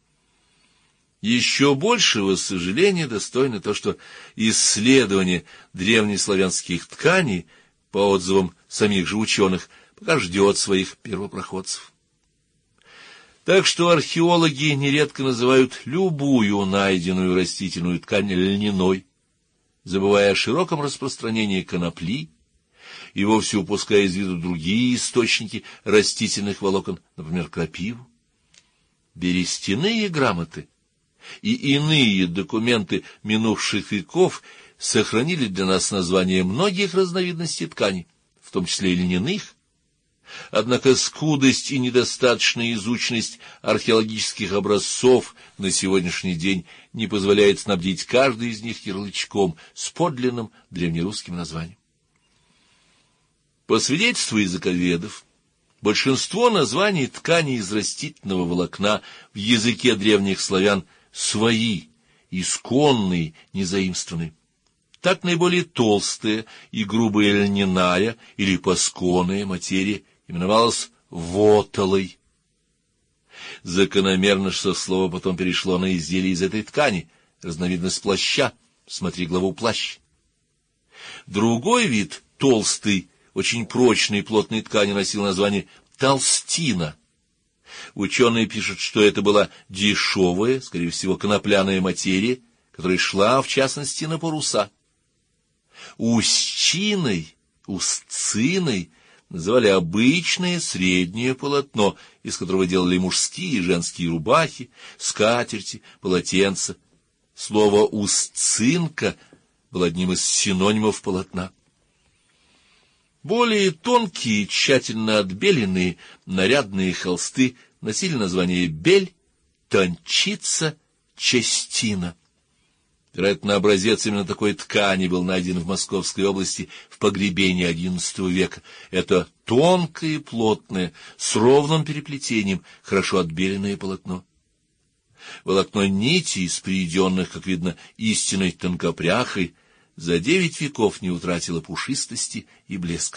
Еще большего сожаления достойно то, что исследование древнеславянских тканей, по отзывам самих же ученых, пока ждет своих первопроходцев. Так что археологи нередко называют любую найденную растительную ткань льняной, забывая о широком распространении конопли и вовсе упуская из виду другие источники растительных волокон, например, крапиву. Берестяные грамоты и иные документы минувших веков сохранили для нас названия многих разновидностей тканей, в том числе и льняных. Однако скудость и недостаточная изученность археологических образцов на сегодняшний день не позволяет снабдить каждый из них ярлычком с подлинным древнерусским названием. По свидетельству языковедов, большинство названий тканей из растительного волокна в языке древних славян свои, исконные, незаимствованные. Так наиболее толстая и грубая льняная или пасконная материя именовалась вотолой. Закономерно, что слово потом перешло на изделие из этой ткани, разновидность плаща, смотри главу «Плащ». Другой вид, толстый, очень прочной и плотной ткани, носил название толстина. Ученые пишут, что это была дешевая, скорее всего, конопляная материя, которая шла, в частности, на паруса. Устиной, устциной называли обычное среднее полотно, из которого делали мужские и женские рубахи, скатерти, полотенца. Слово «устцинка» было одним из синонимов полотна. Более тонкие, тщательно отбеленные, нарядные холсты носили название бель, тончица, частина. Вероятно, образец именно такой ткани был найден в Московской области в погребении XI века. Это тонкое и плотное, с ровным переплетением, хорошо отбеленное полотно. Волокно нити из приведенных, как видно, истинной тонкопряхой, за 9 веков не утратило пушистости и блеска.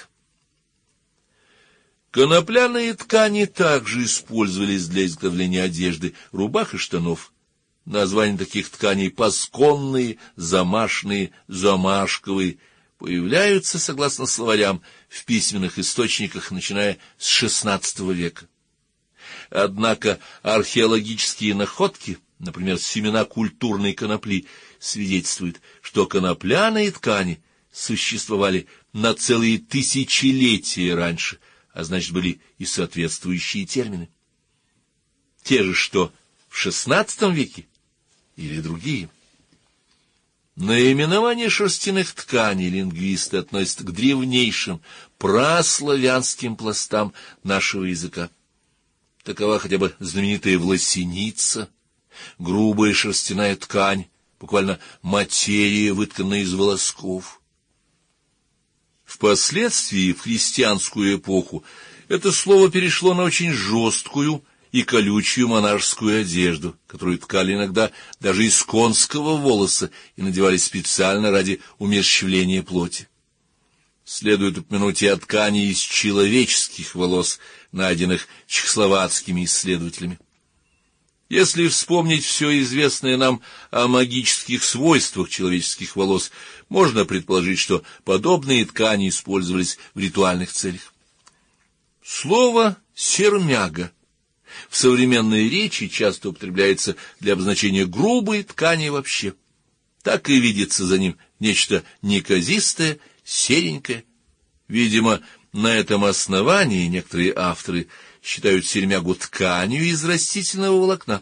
Конопляные ткани также использовались для изготовления одежды, рубах и штанов. Названия таких тканей пасконные, замашные, замашковые появляются, согласно словарям, в письменных источниках, начиная с XVI века. Однако археологические находки, например, семена культурной конопли, свидетельствуют, что конопляные ткани существовали на целые тысячелетия раньше, а значит, были и соответствующие термины. Те же, что в XVI веке, или другие. Наименование шерстяных тканей лингвисты относят к древнейшим праславянским пластам нашего языка. Такова хотя бы знаменитая власеница, грубая шерстяная ткань, буквально материя, вытканная из волосков. Впоследствии, в христианскую эпоху, это слово перешло на очень жесткую и колючую монашескую одежду, которую ткали иногда даже из конского волоса и надевали специально ради умерщвления плоти. Следует упомянуть и о ткани из человеческих волос, найденных чехословацкими исследователями. Если вспомнить все известное нам о магических свойствах человеческих волос, можно предположить, что подобные ткани использовались в ритуальных целях. Слово «сермяга» в современной речи часто употребляется для обозначения грубой ткани вообще. Так и видится за ним нечто неказистое, серенькое. Видимо, на этом основании некоторые авторы считают сермягу тканью из растительного волокна.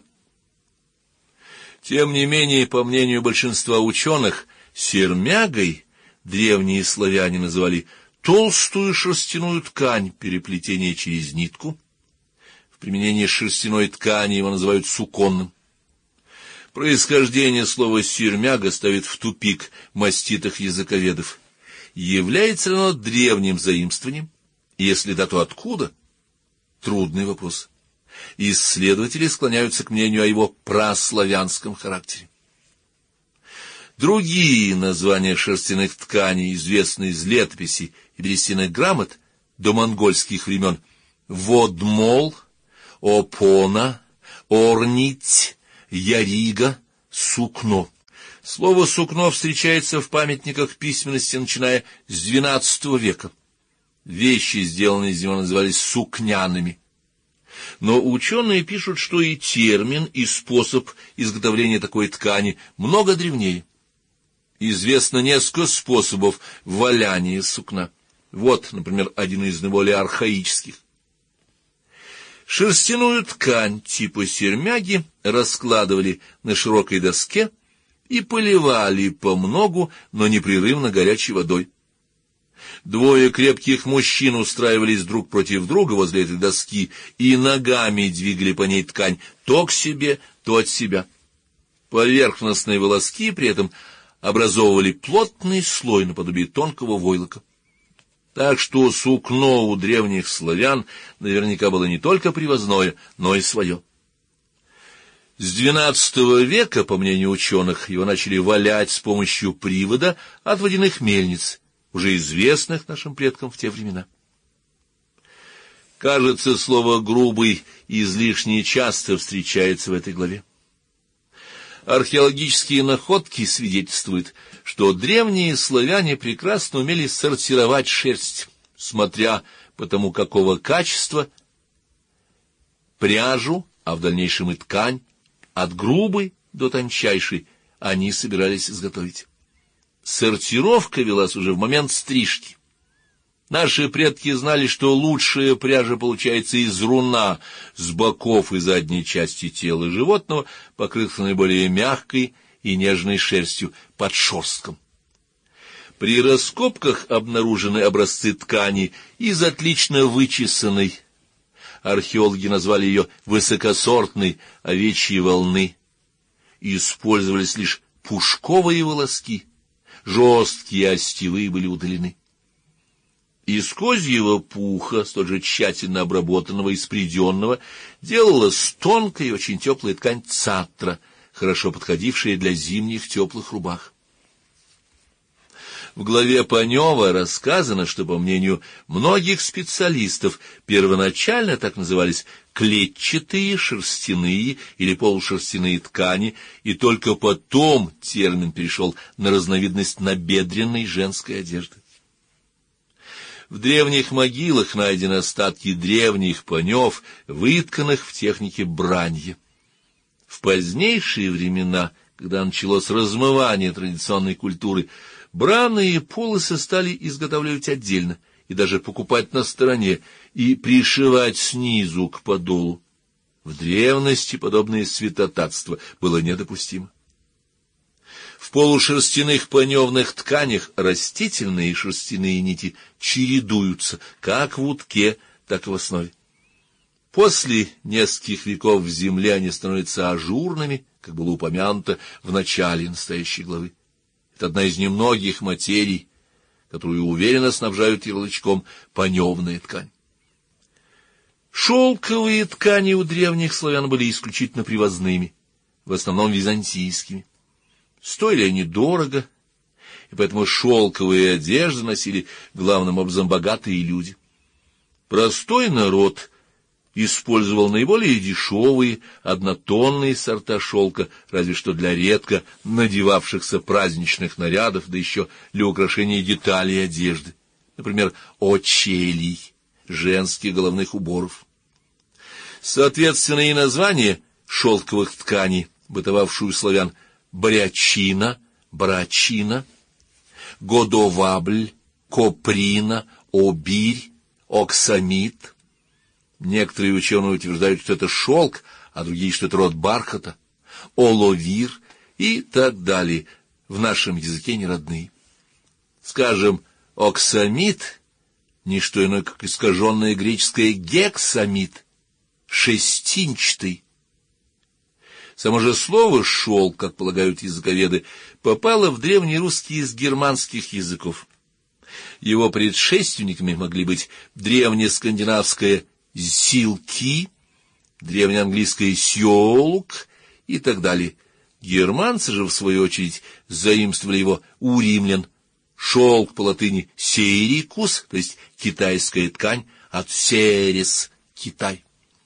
Тем не менее, по мнению большинства ученых, сермягой древние славяне называли толстую шерстяную ткань переплетения через нитку. В применении шерстяной ткани его называют суконным. Происхождение слова «сермяга» ставит в тупик маститых языковедов. Является ли оно древним заимствованием? И если да, то откуда? Трудный вопрос. Исследователи склоняются к мнению о его праславянском характере. Другие названия шерстяных тканей известны из летописей и берестяных грамот до монгольских времен: водмол, опона, орнить, ярига, сукно. Слово «сукно» встречается в памятниках письменности, начиная с XII века. Вещи, сделанные из него, назывались сукняными. Но ученые пишут, что и термин, и способ изготовления такой ткани много древнее. Известно несколько способов валяния сукна. Вот, например, один из наиболее архаических. Шерстяную ткань типа сермяги раскладывали на широкой доске и поливали помногу, но непрерывно горячей водой. Двое крепких мужчин устраивались друг против друга возле этой доски и ногами двигали по ней ткань то к себе, то от себя. Поверхностные волоски при этом образовывали плотный слой наподобие тонкого войлока. Так что сукно у древних славян наверняка было не только привозное, но и свое. С XII века, по мнению ученых, его начали валять с помощью привода от водяных мельниц, уже известных нашим предкам в те времена. Кажется, слово «грубый» излишне часто встречается в этой главе. Археологические находки свидетельствуют, что древние славяне прекрасно умели сортировать шерсть, смотря по тому, какого качества пряжу, а в дальнейшем и ткань, от грубой до тончайшей, они собирались изготовить. Сортировка велась уже в момент стрижки. Наши предки знали, что лучшая пряжа получается из руна с боков и задней части тела животного, покрытых наиболее мягкой и нежной шерстью под шерстком. При раскопках обнаружены образцы ткани из отлично вычесанной, археологи назвали ее высокосортной, овечьей волны. Использовались лишь пушковые волоски, жесткие остивы были удалены. Из козьего пуха, столь же тщательно обработанного и спреденного, делалась тонкая и очень теплая ткань цатра, хорошо подходившая для зимних теплых рубах. В главе Панева рассказано, что, по мнению многих специалистов, первоначально так назывались клетчатые, шерстяные или полушерстяные ткани, и только потом термин перешел на разновидность набедренной женской одежды. В древних могилах найдены остатки древних панев, вытканных в технике бранья. В позднейшие времена, когда началось размывание традиционной культуры, бранные полосы стали изготавливать отдельно и даже покупать на стороне и пришивать снизу к подолу. В древности подобное святотатство было недопустимо. В полушерстяных паневных тканях растительные и шерстяные нити чередуются, как в утке, так и в основе. После нескольких веков в земле они становятся ажурными, как было упомянуто в начале настоящей главы. Это одна из немногих материй, которую уверенно снабжают ярлычком паневная ткань. Шелковые ткани у древних славян были исключительно привозными, в основном византийскими. Стоили они дорого, и поэтому шелковые одежды носили главным образом богатые люди. Простой народ использовал наиболее дешевые, однотонные сорта шелка, разве что для редко надевавшихся праздничных нарядов, да еще для украшения деталей одежды, например, очелий, женских головных уборов. Соответственно, и название шелковых тканей, бытовавшую у славян, брячина, брачина, годовабль, коприна, обирь, оксамит. Некоторые ученые утверждают, что это шелк, а другие, что это род бархата, оловир и так далее, в нашем языке не родные. Скажем, оксамит — не что иное, как искаженное греческое гексамит, шестинчатый. Само же слово «шелк», как полагают языковеды, попало в древний русский из германских языков. Его предшественниками могли быть древнескандинавское «силки», древнеанглийское «сёлк» и так далее. Германцы же, в свою очередь, заимствовали его у римлян. Шелк по латыни «серикус», то есть китайская ткань, от «серис» — Китай.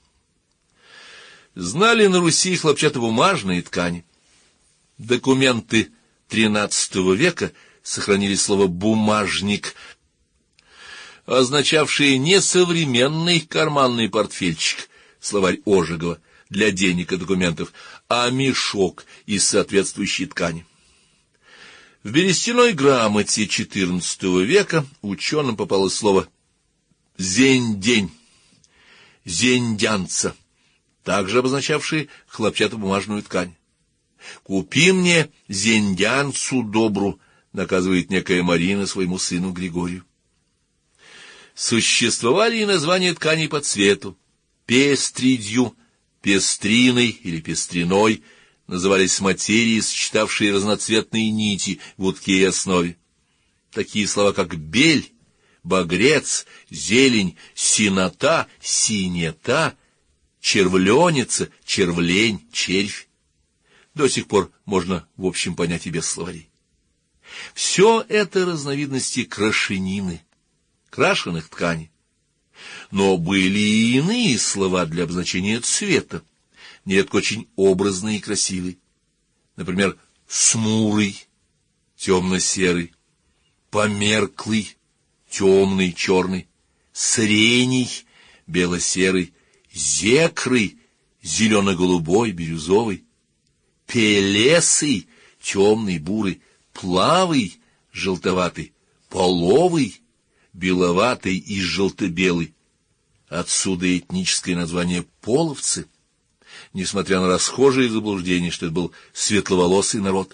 Знали на Руси хлопчатобумажные ткани. Документы XIII века сохранили слово «бумажник», означавшее не современный карманный портфельчик, словарь Ожегова, для денег и документов, а мешок из соответствующей ткани. В берестяной грамоте XIV века ученым попалось слово «зендень», «зендянца», также обозначавшие хлопчатобумажную ткань. «Купи мне зендянцу добру», наказывает некая Марина своему сыну Григорию. Существовали и названия тканей по цвету. Пестридью, пестриной или пестриной назывались материи, сочетавшие разноцветные нити в утке и основе. Такие слова, как бель, багрец, зелень, синота, синета, червленица, червлень, червь. До сих пор можно в общем понять и без словарей. Все это разновидности крашенины, крашеных тканей. Но были и иные слова для обозначения цвета, нередко очень образные и красивые. Например, смурый, темно-серый, померклый, темный, черный, срений, бело-серый, зекрый, зелено-голубой, бирюзовый, пелесый, темный, бурый, плавый, желтоватый, половый, беловатый и желто-белый. Отсюда этническое название половцы, несмотря на расхожие заблуждения, что это был светловолосый народ.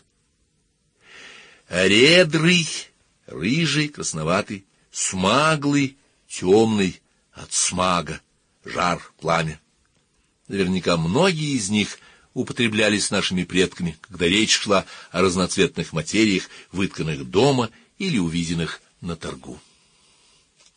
Редрый, рыжий, красноватый, смаглый, темный, от смага, жар, пламя. Наверняка многие из них употреблялись нашими предками, когда речь шла о разноцветных материях, вытканных дома или увиденных на торгу.